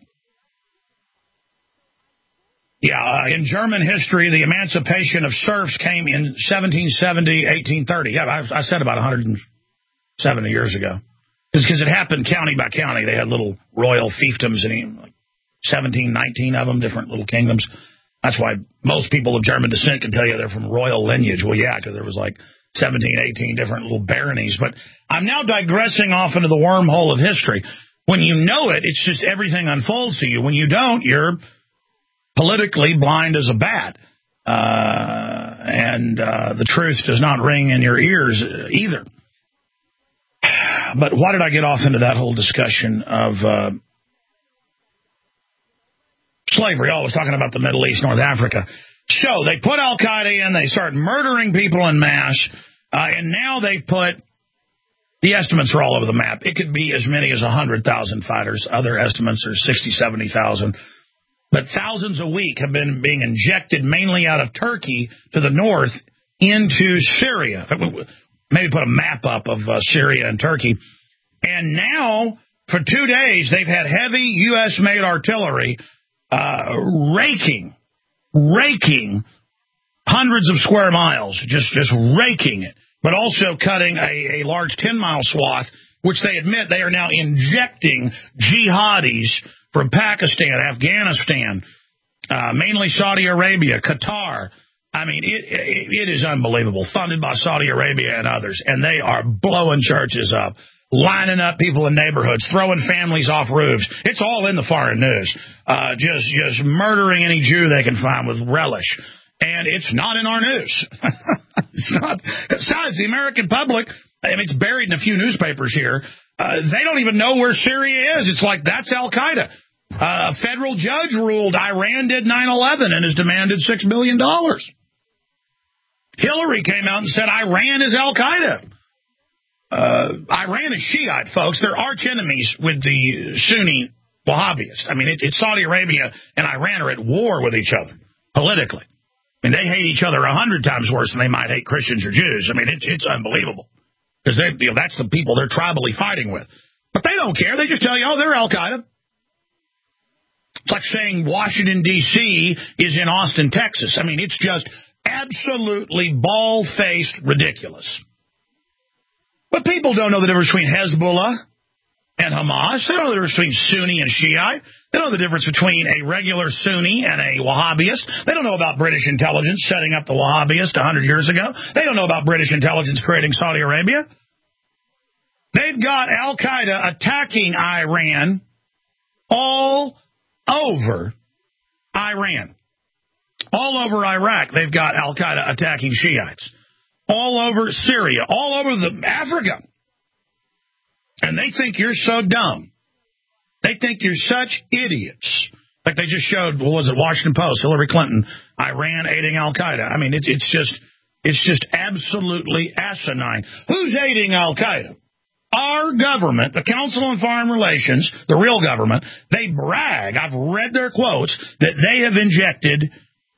Yeah, uh, in German history, the emancipation of serfs came in seventeen seventy, eighteen thirty. Yeah, I, I said about one hundred seventy years ago. Because it happened county by county. They had little royal fiefdoms and like seventeen, nineteen of them, different little kingdoms. That's why most people of German descent can tell you they're from royal lineage. Well, yeah, because there was like seventeen, eighteen different little baronies. But I'm now digressing off into the wormhole of history. When you know it, it's just everything unfolds to you. When you don't, you're politically blind as a bat. Uh, and uh, the truth does not ring in your ears either. But why did I get off into that whole discussion of uh, slavery? Oh, I was talking about the Middle East, North Africa. So they put al-Qaeda in, they start murdering people en masse, uh, and now they've put, the estimates are all over the map. It could be as many as one hundred thousand fighters. Other estimates are sixty, seventy thousand. But thousands a week have been being injected mainly out of Turkey to the north into Syria. Maybe put a map up of uh, Syria and Turkey. And now, for two days, they've had heavy U S-made artillery uh, raking, raking hundreds of square miles, just, just raking it, but also cutting a, a large ten-mile swath, which they admit they are now injecting jihadis from Pakistan, Afghanistan, uh, mainly Saudi Arabia, Qatar. I mean, it, it it is unbelievable, funded by Saudi Arabia and others, and they are blowing churches up, lining up people in neighborhoods, throwing families off roofs. It's all in the foreign news, uh, just just murdering any Jew they can find with relish. And it's not in our news. It's not. Besides, the American public, I mean, it's buried in a few newspapers here. Uh, they don't even know where Syria is. It's like, that's al-Qaeda. Uh, a federal judge ruled Iran did nine eleven and has demanded six billion dollars. Hillary came out and said Iran is Al-Qaeda. Uh, Iran is Shiite, folks. They're arch enemies with the Sunni Wahhabis. I mean, it, it's Saudi Arabia and Iran are at war with each other politically. I mean, they hate each other a hundred times worse than they might hate Christians or Jews. I mean, it, it's unbelievable. Because you know, that's the people they're tribally fighting with. But they don't care. They just tell you, oh, they're Al-Qaeda. It's like saying Washington, D C is in Austin, Texas. I mean, it's just absolutely bald-faced ridiculous. But people don't know the difference between Hezbollah and Hamas. They don't know the difference between Sunni and Shiite. They don't know the difference between a regular Sunni and a Wahhabist. They don't know about British intelligence setting up the Wahhabist one hundred years ago. They don't know about British intelligence creating Saudi Arabia. They've got Al-Qaeda attacking Iran all over Iran. All over Iraq, they've got Al-Qaeda attacking Shiites. All over Syria. All over the Africa. And they think you're so dumb. They think you're such idiots. Like they just showed, what was it, Washington Post, Hillary Clinton, Iran aiding Al-Qaeda. I mean, it, it's just it's just absolutely asinine. Who's aiding Al-Qaeda? Our government, the Council on Foreign Relations, the real government, they brag, I've read their quotes, that they have injected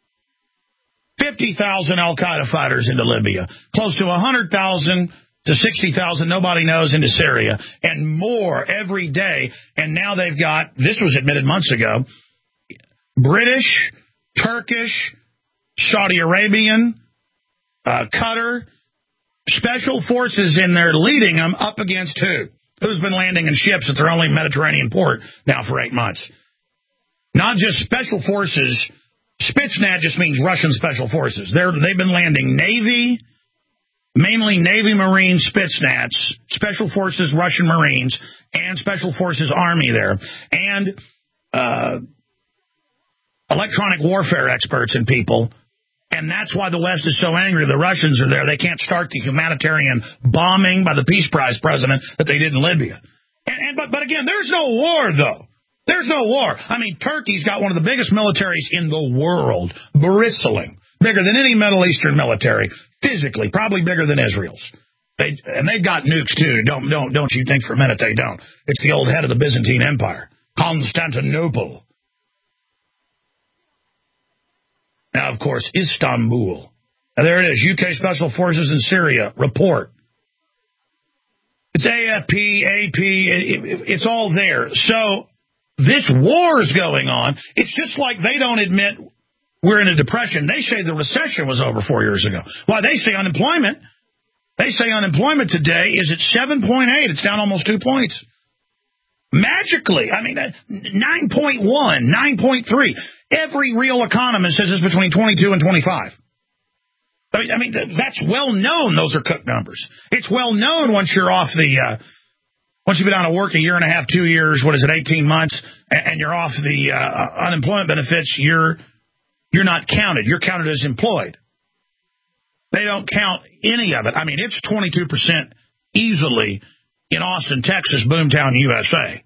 fifty thousand Al-Qaeda fighters into Libya, close to one hundred thousand to sixty thousand, nobody knows, into Syria, and more every day. And now they've got, this was admitted months ago, British, Turkish, Saudi Arabian, uh, Qatar, special forces in there leading them up against who? Who's been landing in ships at their only Mediterranean port now for eight months? Not just special forces. Spetsnaz just means Russian special forces. They're, they've been landing Navy, mainly Navy Marine Spetsnaz, Special Forces Russian Marines, and Special Forces Army there, and uh, electronic warfare experts and people. And that's why the West is so angry. The Russians are there. They can't start the humanitarian bombing by the Peace Prize president that they did in Libya. And, and but, but again, there's no war, though. There's no war. I mean, Turkey's got one of the biggest militaries in the world, bristling, bigger than any Middle Eastern military, physically, probably bigger than Israel's. They, and they've got nukes, too. Don't, don't, don't you think for a minute they don't. It's the old head of the Byzantine Empire, Constantinople. Now, of course, Istanbul. Now, there it is, U K Special Forces in Syria, report. It's A F P, A P, it, it, it's all there. So this war's going on. It's just like they don't admit we're in a depression. They say the recession was over four years ago. Why, they say unemployment. They say unemployment today is at seven point eight. It's down almost two points. Magically. I mean, nine point one, nine point three. Every real economist says it's between twenty-two and twenty-five. I mean, I mean, that's well known. Those are cooked numbers. It's well known once you're off the, uh, once you've been out of work a year and a half, two years, what is it, eighteen months, and you're off the uh, unemployment benefits, you're you're not counted. You're counted as employed. They don't count any of it. I mean, it's twenty-two percent easily in Austin, Texas, Boomtown, U S A.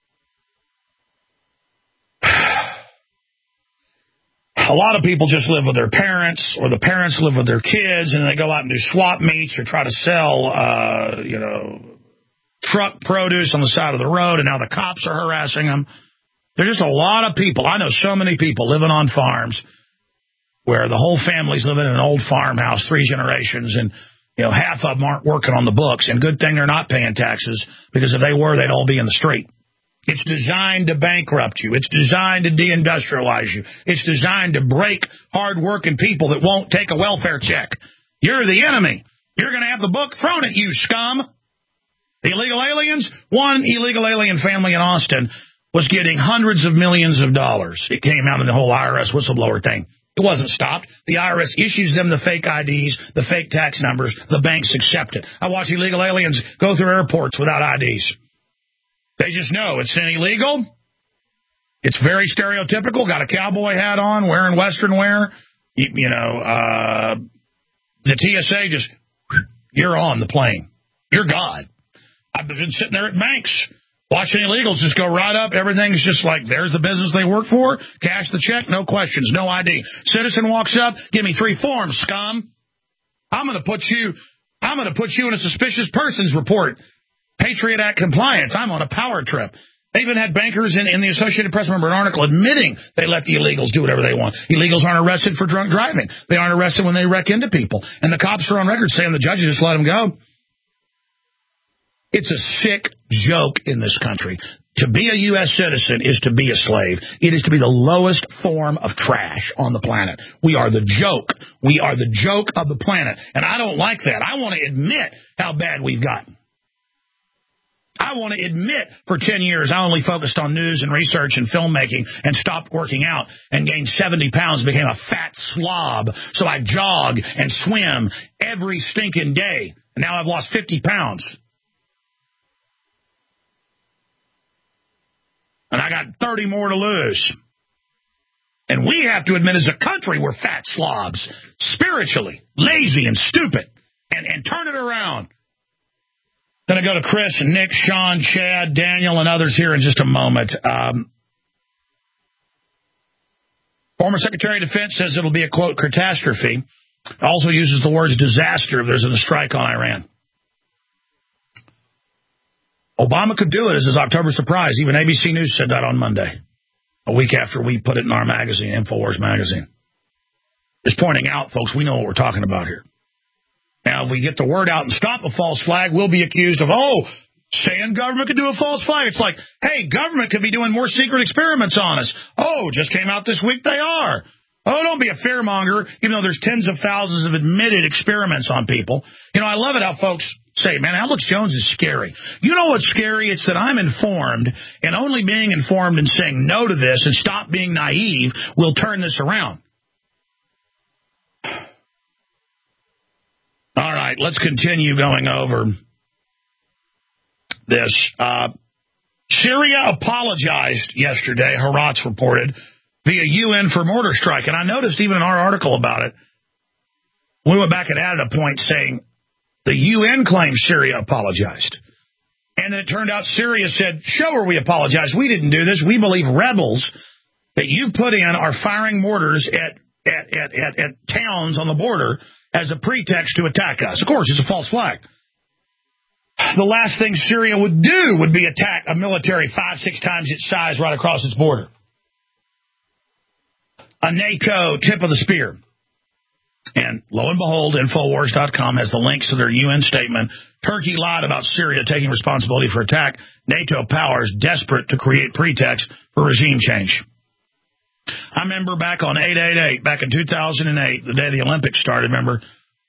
A lot of people just live with their parents, or the parents live with their kids, and they go out and do swap meets or try to sell, uh, you know, truck produce on the side of the road, and now the cops are harassing them. There's just a lot of people. I know so many people living on farms where the whole family's living in an old farmhouse, three generations, and you know half of them aren't working on the books. And good thing they're not paying taxes, because if they were, they'd all be in the street. It's designed to bankrupt you. It's designed to deindustrialize you. It's designed to break hard-working people that won't take a welfare check. You're the enemy. You're going to have the book thrown at you, scum. The illegal aliens? One illegal alien family in Austin was getting hundreds of millions of dollars. It came out in the whole I R S whistleblower thing. It wasn't stopped. The I R S issues them the fake I Ds, the fake tax numbers. The banks accept it. I watch illegal aliens go through airports without I Ds. They just know it's illegal. It's very stereotypical. Got a cowboy hat on, wearing Western wear. You, you know, uh, the T S A just, you're on the plane. You're God. I've been sitting there at banks watching illegals just go right up. Everything's just like, there's the business they work for. Cash the check, no questions, no I D. Citizen walks up, give me three forms, scum. I'm going to put you, I'm going to put you in a suspicious persons report. Patriot Act compliance. I'm on a power trip. They even had bankers in, in the Associated Press, remember, an article admitting they let the illegals do whatever they want. Illegals aren't arrested for drunk driving. They aren't arrested when they wreck into people. And the cops are on record saying the judges just let them go. It's a sick joke in this country. To be a U S citizen is to be a slave. It is to be the lowest form of trash on the planet. We are the joke. We are the joke of the planet. And I don't like that. I want to admit how bad we've gotten. I want to admit for ten years I only focused on news and research and filmmaking and stopped working out and gained seventy pounds, became a fat slob. So I jog and swim every stinking day. And now I've lost fifty pounds. And I got thirty more to lose. And we have to admit as a country we're fat slobs, spiritually, lazy and stupid, and, and turn it around. Going to go to Chris, Nick, Sean, Chad, Daniel, and others here in just a moment. Um, former Secretary of Defense says it'll be a, quote, catastrophe. Also uses the words disaster if there's a strike on Iran. Obama could do it as his October surprise. Even A B C News said that on Monday, a week after we put it in our magazine, InfoWars magazine. Just pointing out, folks, we know what we're talking about here. Now, if we get the word out and stop a false flag, we'll be accused of, oh, saying government could do a false flag. It's like, hey, government could be doing more secret experiments on us. Oh, just came out this week they are. Oh, don't be a fearmonger, even though there's tens of thousands of admitted experiments on people. You know, I love it how folks say, man, Alex Jones is scary. You know what's scary? It's that I'm informed, and only being informed and saying no to this and stop being naive will turn this around. All right, let's continue going over this. Uh, Syria apologized yesterday, Haaretz reported, via U N for mortar strike. And I noticed even in our article about it, we went back and added a point saying the U N claims Syria apologized. And then it turned out Syria said, show her we apologize. We didn't do this. We believe rebels that you've put in are firing mortars at, at, at, at, at towns on the border as a pretext to attack us. Of course, it's a false flag. The last thing Syria would do would be attack a military five, six times its size right across its border. A NATO tip of the spear. And lo and behold, Infowars dot com has the links to their U N statement. Turkey lied about Syria taking responsibility for attack. NATO powers desperate to create pretext for regime change. I remember back on eight eight eight, back in two thousand eight, the day the Olympics started, remember,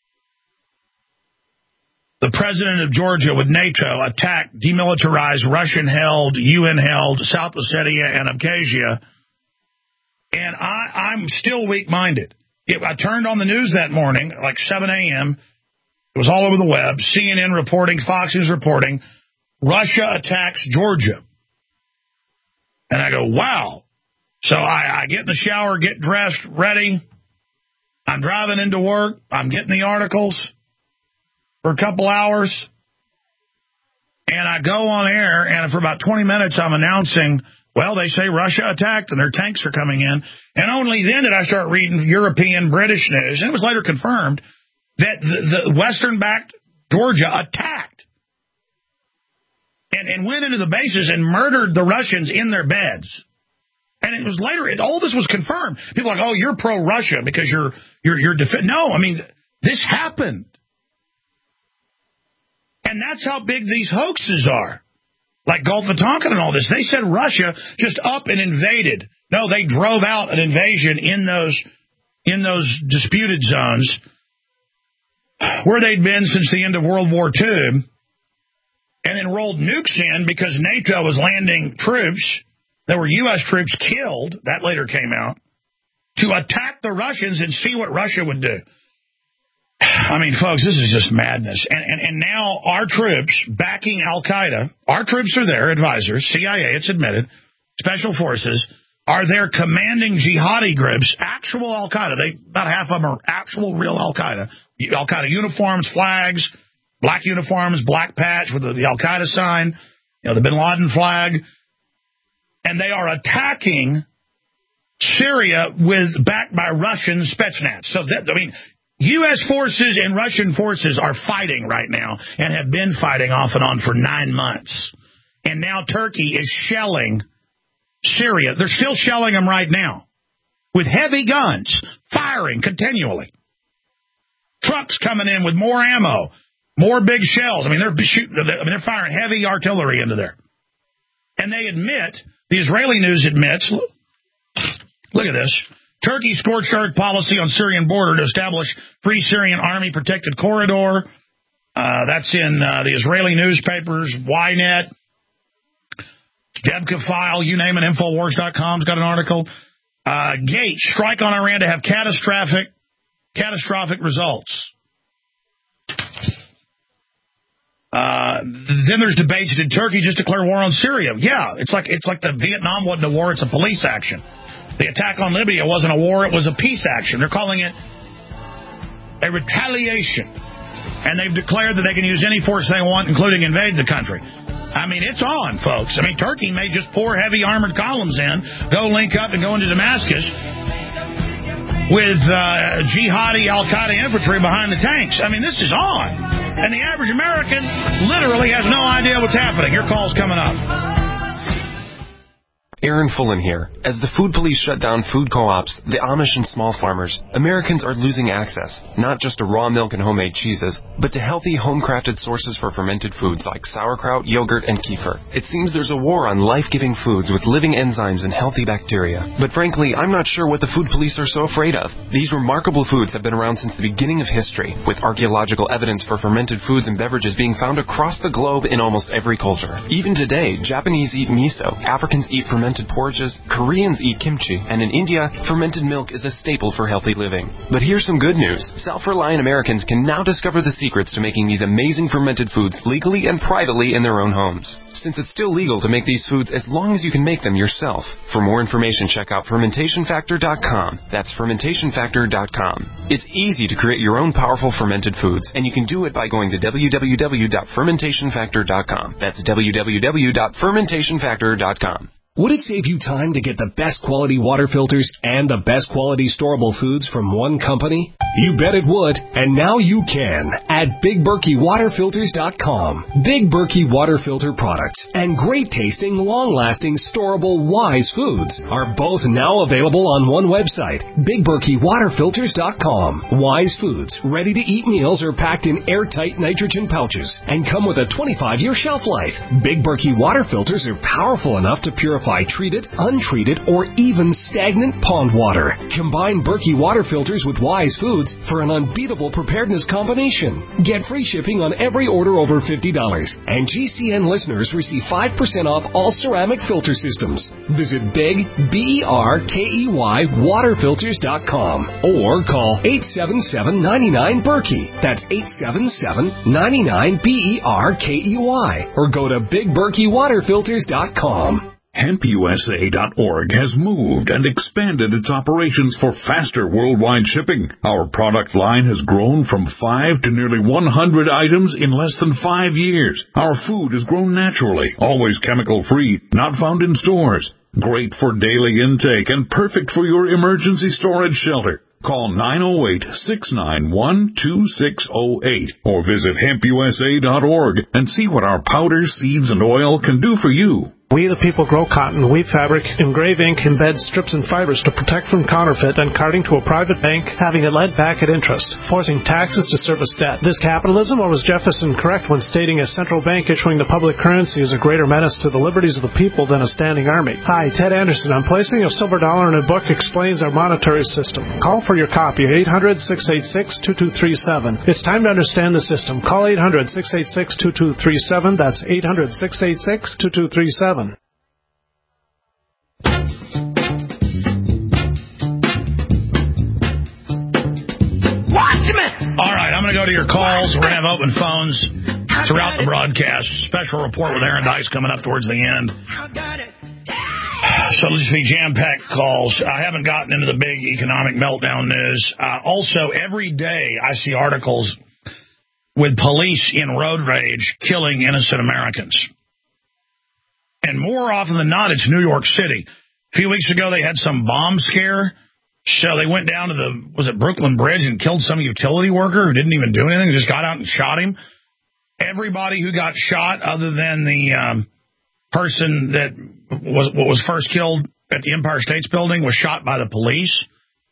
the president of Georgia with NATO attacked demilitarized Russian-held, U N-held South Ossetia and Abkhazia. And I, I'm still weak-minded. It, I turned on the news that morning, like seven a.m. It was all over the web. C N N reporting, Fox News reporting, Russia attacks Georgia. And I go, wow. So I, I get in the shower, get dressed, ready. I'm driving into work. I'm getting the articles for a couple hours. And I go on air, and for about twenty minutes, I'm announcing, well, they say Russia attacked and their tanks are coming in. And only then did I start reading European, British news. And it was later confirmed that the, the Western-backed Georgia attacked and, and went into the bases and murdered the Russians in their beds. And it was later, it, all this was confirmed. People are like, oh, you're pro-Russia because you're, you're, you're def-. No, I mean, this happened. And that's how big these hoaxes are. Like Gulf of Tonkin and all this. They said Russia just up and invaded. No, they drove out an invasion in those in those disputed zones where they'd been since the end of World War Two, and then rolled nukes in because NATO was landing troops. There were U S troops killed, that later came out, to attack the Russians and see what Russia would do. I mean, folks, this is just madness. And, and and now our troops backing Al-Qaeda, our troops are there, advisors, C I A, it's admitted, special forces, are there commanding jihadi groups, actual Al-Qaeda. They about half of them are actual real Al-Qaeda. Al-Qaeda uniforms, flags, black uniforms, black patch with the, the Al-Qaeda sign, you know, the Bin Laden flag. And they are attacking Syria with backed by Russian Spetsnaz. So, that, I mean, U S forces and Russian forces are fighting right now and have been fighting off and on for nine months. And now Turkey is shelling Syria. They're still shelling them right now with heavy guns, firing continually. Trucks coming in with more ammo, more big shells. I mean, they're shooting, I mean, they're firing heavy artillery into there. And they admit, the Israeli news admits, look, look at this. Turkey's scorched earth policy on Syrian border to establish Free Syrian Army protected corridor. Uh, that's in uh, the Israeli newspapers, Ynet, Debka File, you name it, Infowars dot com's got an article. Uh, Gates, strike on Iran to have catastrophic, catastrophic results. Uh, then there's debates. Did Turkey just declare war on Syria? Yeah, it's like it's like the Vietnam wasn't a war; it's a police action. The attack on Libya wasn't a war; it was a peace action. They're calling it a retaliation, and they've declared that they can use any force they want, including invade the country. I mean, it's on, folks. I mean, Turkey may just pour heavy armored columns in, go link up and go into Damascus with uh, jihadi al-Qaeda infantry behind the tanks. I mean, this is on. And the average American literally has no idea what's happening. Your call's coming up. Aaron Fullen here. As the food police shut down food co-ops, the Amish and small farmers, Americans are losing access, not just to raw milk and homemade cheeses, but to healthy, home-crafted sources for fermented foods like sauerkraut, yogurt, and kefir. It seems there's a war on life-giving foods with living enzymes and healthy bacteria. But frankly, I'm not sure what the food police are so afraid of. These remarkable foods have been around since the beginning of history, with archaeological evidence for fermented foods and beverages being found across the globe in almost every culture. Even today, Japanese eat miso, Africans eat fermented porridges, Koreans eat kimchi, and in India, fermented milk is a staple for healthy living. But here's some good news. Self-reliant Americans can now discover the secrets to making these amazing fermented foods legally and privately in their own homes. Since it's still legal to make these foods as long as you can make them yourself. For more information, check out fermentation factor dot com. That's fermentation factor dot com. It's easy to create your own powerful fermented foods, and you can do it by going to w w w dot fermentation factor dot com. That's w w w dot fermentation factor dot com. Would it save you time to get the best quality water filters and the best quality storable foods from one company? You bet it would, and now you can at Big Berkey Water Filters dot com. Big Berkey Water Filter products and great-tasting, long-lasting, storable Wise foods are both now available on one website, Big Berkey Water Filters dot com. Wise foods, ready-to-eat meals are packed in airtight nitrogen pouches and come with a twenty-five year shelf life. Big Berkey Water Filters are powerful enough to purify treated, untreated, or even stagnant pond water. Combine Berkey Water Filters with Wise Foods for an unbeatable preparedness combination. Get free shipping on every order over fifty dollars. And G C N listeners receive five percent off all ceramic filter systems. Visit Big, B E R K E Y, Water Filters dot com or call eight seven seven, nine nine, Berkey. That's eight seven seven, nine nine, B E R K E Y. Or go to Big Berkey Water Filters dot com. Hemp U S A dot org has moved and expanded its operations for faster worldwide shipping. Our product line has grown from five to nearly one hundred items in less than five years. Our food is grown naturally, always chemical-free, not found in stores. Great for daily intake and perfect for your emergency storage shelter. Call nine oh eight, six nine one, two six oh eight or visit hemp U S A dot org and see what our powders, seeds, and oil can do for you. We the people grow cotton, weave fabric, engrave ink, embed strips and fibers to protect from counterfeit and carting to a private bank, having it led back at interest, forcing taxes to service debt. This capitalism, or was Jefferson correct when stating a central bank issuing the public currency is a greater menace to the liberties of the people than a standing army? Hi, Ted Anderson. I'm placing a silver dollar in a book explains our monetary system. Call for your copy at eight hundred, six eight six, two two three seven. It's time to understand the system. Call eight hundred, six eight six, two two three seven. That's eight hundred, six eight six, two two three seven. All right, I'm going to go to your calls. We're going to have open phones throughout the broadcast. Special report with Aaron Dice coming up towards the end. So let's just be jam-packed calls. I haven't gotten into the big economic meltdown news. Uh, also, every day I see articles with police in road rage killing innocent Americans. And more often than not, it's New York City. A few weeks ago, they had some bomb scare So they went down to the, was it Brooklyn Bridge and killed some utility worker who didn't even do anything, just got out and shot him. Everybody who got shot other than the um, person that was what was first killed at the Empire States Building was shot by the police.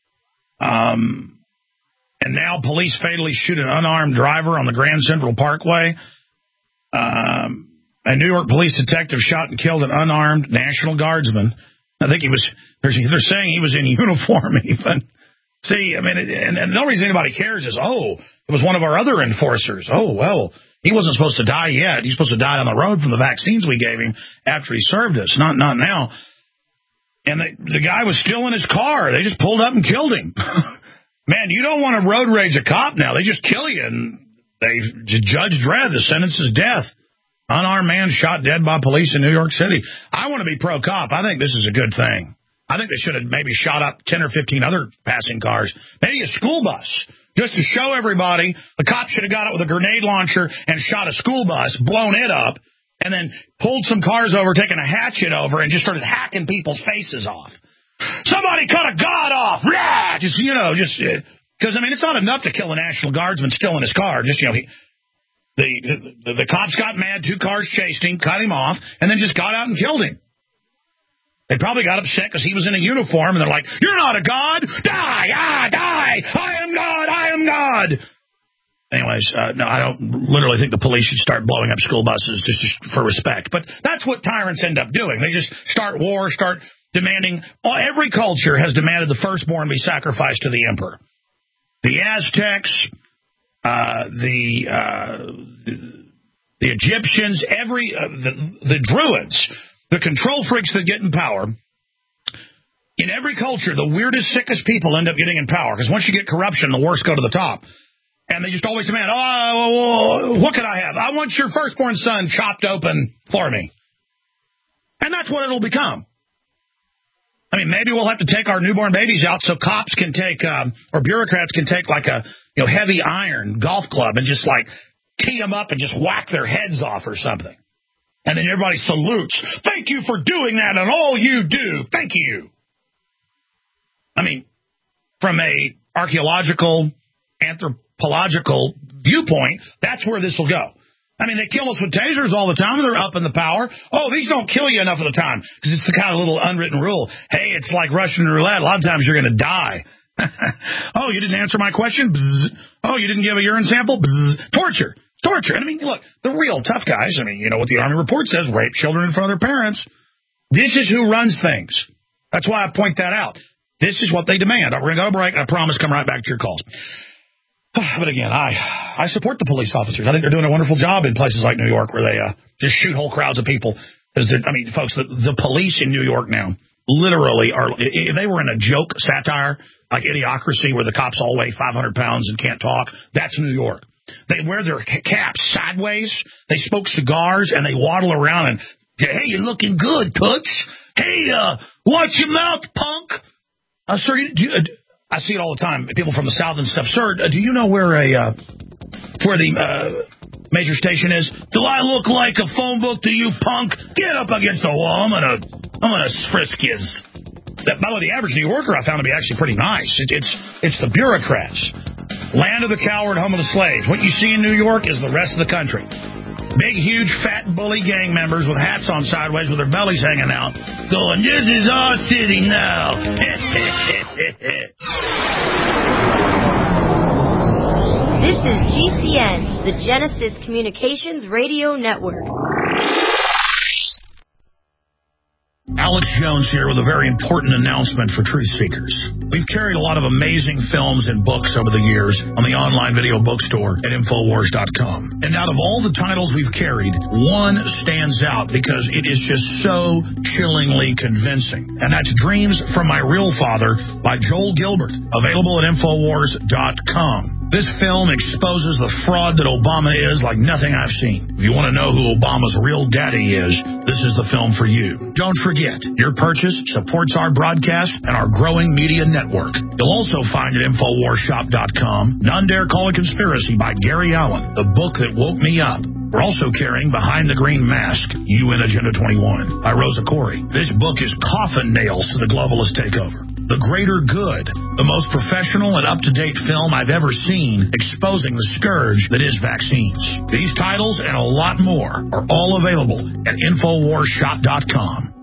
Um, and now police fatally shoot an unarmed driver on the Grand Central Parkway. Um, a New York police detective shot and killed an unarmed National Guardsman. I think he was, they're, they're saying he was in uniform even. See, I mean, and, and the only reason anybody cares is, oh, it was one of our other enforcers. Oh, well, he wasn't supposed to die yet. He's supposed to die on the road from the vaccines we gave him after he served us, not not now. And the, the guy was still in his car. They just pulled up and killed him. Man, you don't want to road rage a cop now. They just kill you, and they Judge Dredd, the sentence is death. Unarmed man shot dead by police in New York City. I want to be pro-cop. I think this is a good thing. I think they should have maybe shot up ten or fifteen other passing cars. Maybe a school bus, just to show everybody. The cops should have got it with a grenade launcher and shot a school bus, blown it up, and then pulled some cars over, taken a hatchet over, and just started hacking people's faces off. Somebody cut a god off! Rah! Just, you know, just... Because, uh, I mean, it's not enough to kill a National Guardsman still in his car. Just, you know, he... The, the the cops got mad, two cars chased him, cut him off, and then just got out and killed him. They probably got upset because he was in a uniform, and they're like, you're not a god! Die! Ah, die! I am God! I am God! Anyways, uh, no, I don't literally think the police should start blowing up school buses just, just for respect. But that's what tyrants end up doing. They just start war, start demanding. Oh, every culture has demanded the firstborn be sacrificed to the emperor. The Aztecs... Uh, the, uh, the the Egyptians, every uh, the, the Druids, the control freaks that get in power. In every culture, the weirdest, sickest people end up getting in power because once you get corruption, the worst go to the top. And they just always demand, oh, what could I have? I want your firstborn son chopped open for me. And that's what it'll become. I mean, maybe we'll have to take our newborn babies out so cops can take, um, or bureaucrats can take like a, you know, heavy iron golf club and just like tee them up and just whack their heads off or something. And then everybody salutes. Thank you for doing that and all you do. Thank you. I mean, from a archaeological, anthropological viewpoint, that's where this will go. I mean, they kill us with tasers all the time. They're up in the power. Oh, these don't kill you enough of the time because it's the kind of little unwritten rule. Hey, it's like Russian roulette. A lot of times you're going to die. Oh, you didn't answer my question? Bzz. Oh, you didn't give a urine sample? Bzz. Torture. Torture. And I mean, look, the real tough guys, I mean, you know what the Army report says, rape children in front of their parents. This is who runs things. That's why I point that out. This is what they demand. We're going to go to break, and I promise come right back to your calls. But again, I I support the police officers. I think they're doing a wonderful job in places like New York where they uh, just shoot whole crowds of people. I mean, folks, the, the police in New York now literally are, if they were in a joke satire like Idiocracy where the cops all weigh five hundred pounds and can't talk, that's New York. They wear their caps sideways, they smoke cigars, and they waddle around and, hey, you're looking good, Toots. Hey, uh, watch your mouth, punk. Uh, sir, do you, uh, I see it all the time. People from the South and stuff. Sir, do you know where a uh, where the uh, major station is? Do I look like a phone book to you, punk? Get up against the wall. I'm gonna I'm gonna frisk you. That, by the way, the average New Yorker I found to be actually pretty nice. It, it's it's the bureaucrats, land of the coward, home of the slave. What you see in New York is the rest of the country. Big, huge, fat, bully gang members with hats on sideways with their bellies hanging out, going, this is our city now. This is G C N, the Genesis Communications Radio Network. Alex Jones here with a very important announcement for truth seekers. We've carried a lot of amazing films and books over the years on the online video bookstore at Infowars dot com. And out of all the titles we've carried, one stands out because it is just so chillingly convincing. And that's Dreams from My Real Father by Joel Gilbert, available at Infowars dot com. This film exposes the fraud that Obama is like nothing I've seen. If you want to know who Obama's real daddy is, this is the film for you. Don't forget, your purchase supports our broadcast and our growing media network. You'll also find at Infowars shop dot com, None Dare Call a Conspiracy by Gary Allen, the book that woke me up. We're also carrying Behind the Green Mask, U N Agenda twenty-one, by Rosa Corey. This book is coffin nails to the globalist takeover. The Greater Good, the most professional and up-to-date film I've ever seen exposing the scourge that is vaccines. These titles and a lot more are all available at Infowars Shop dot com.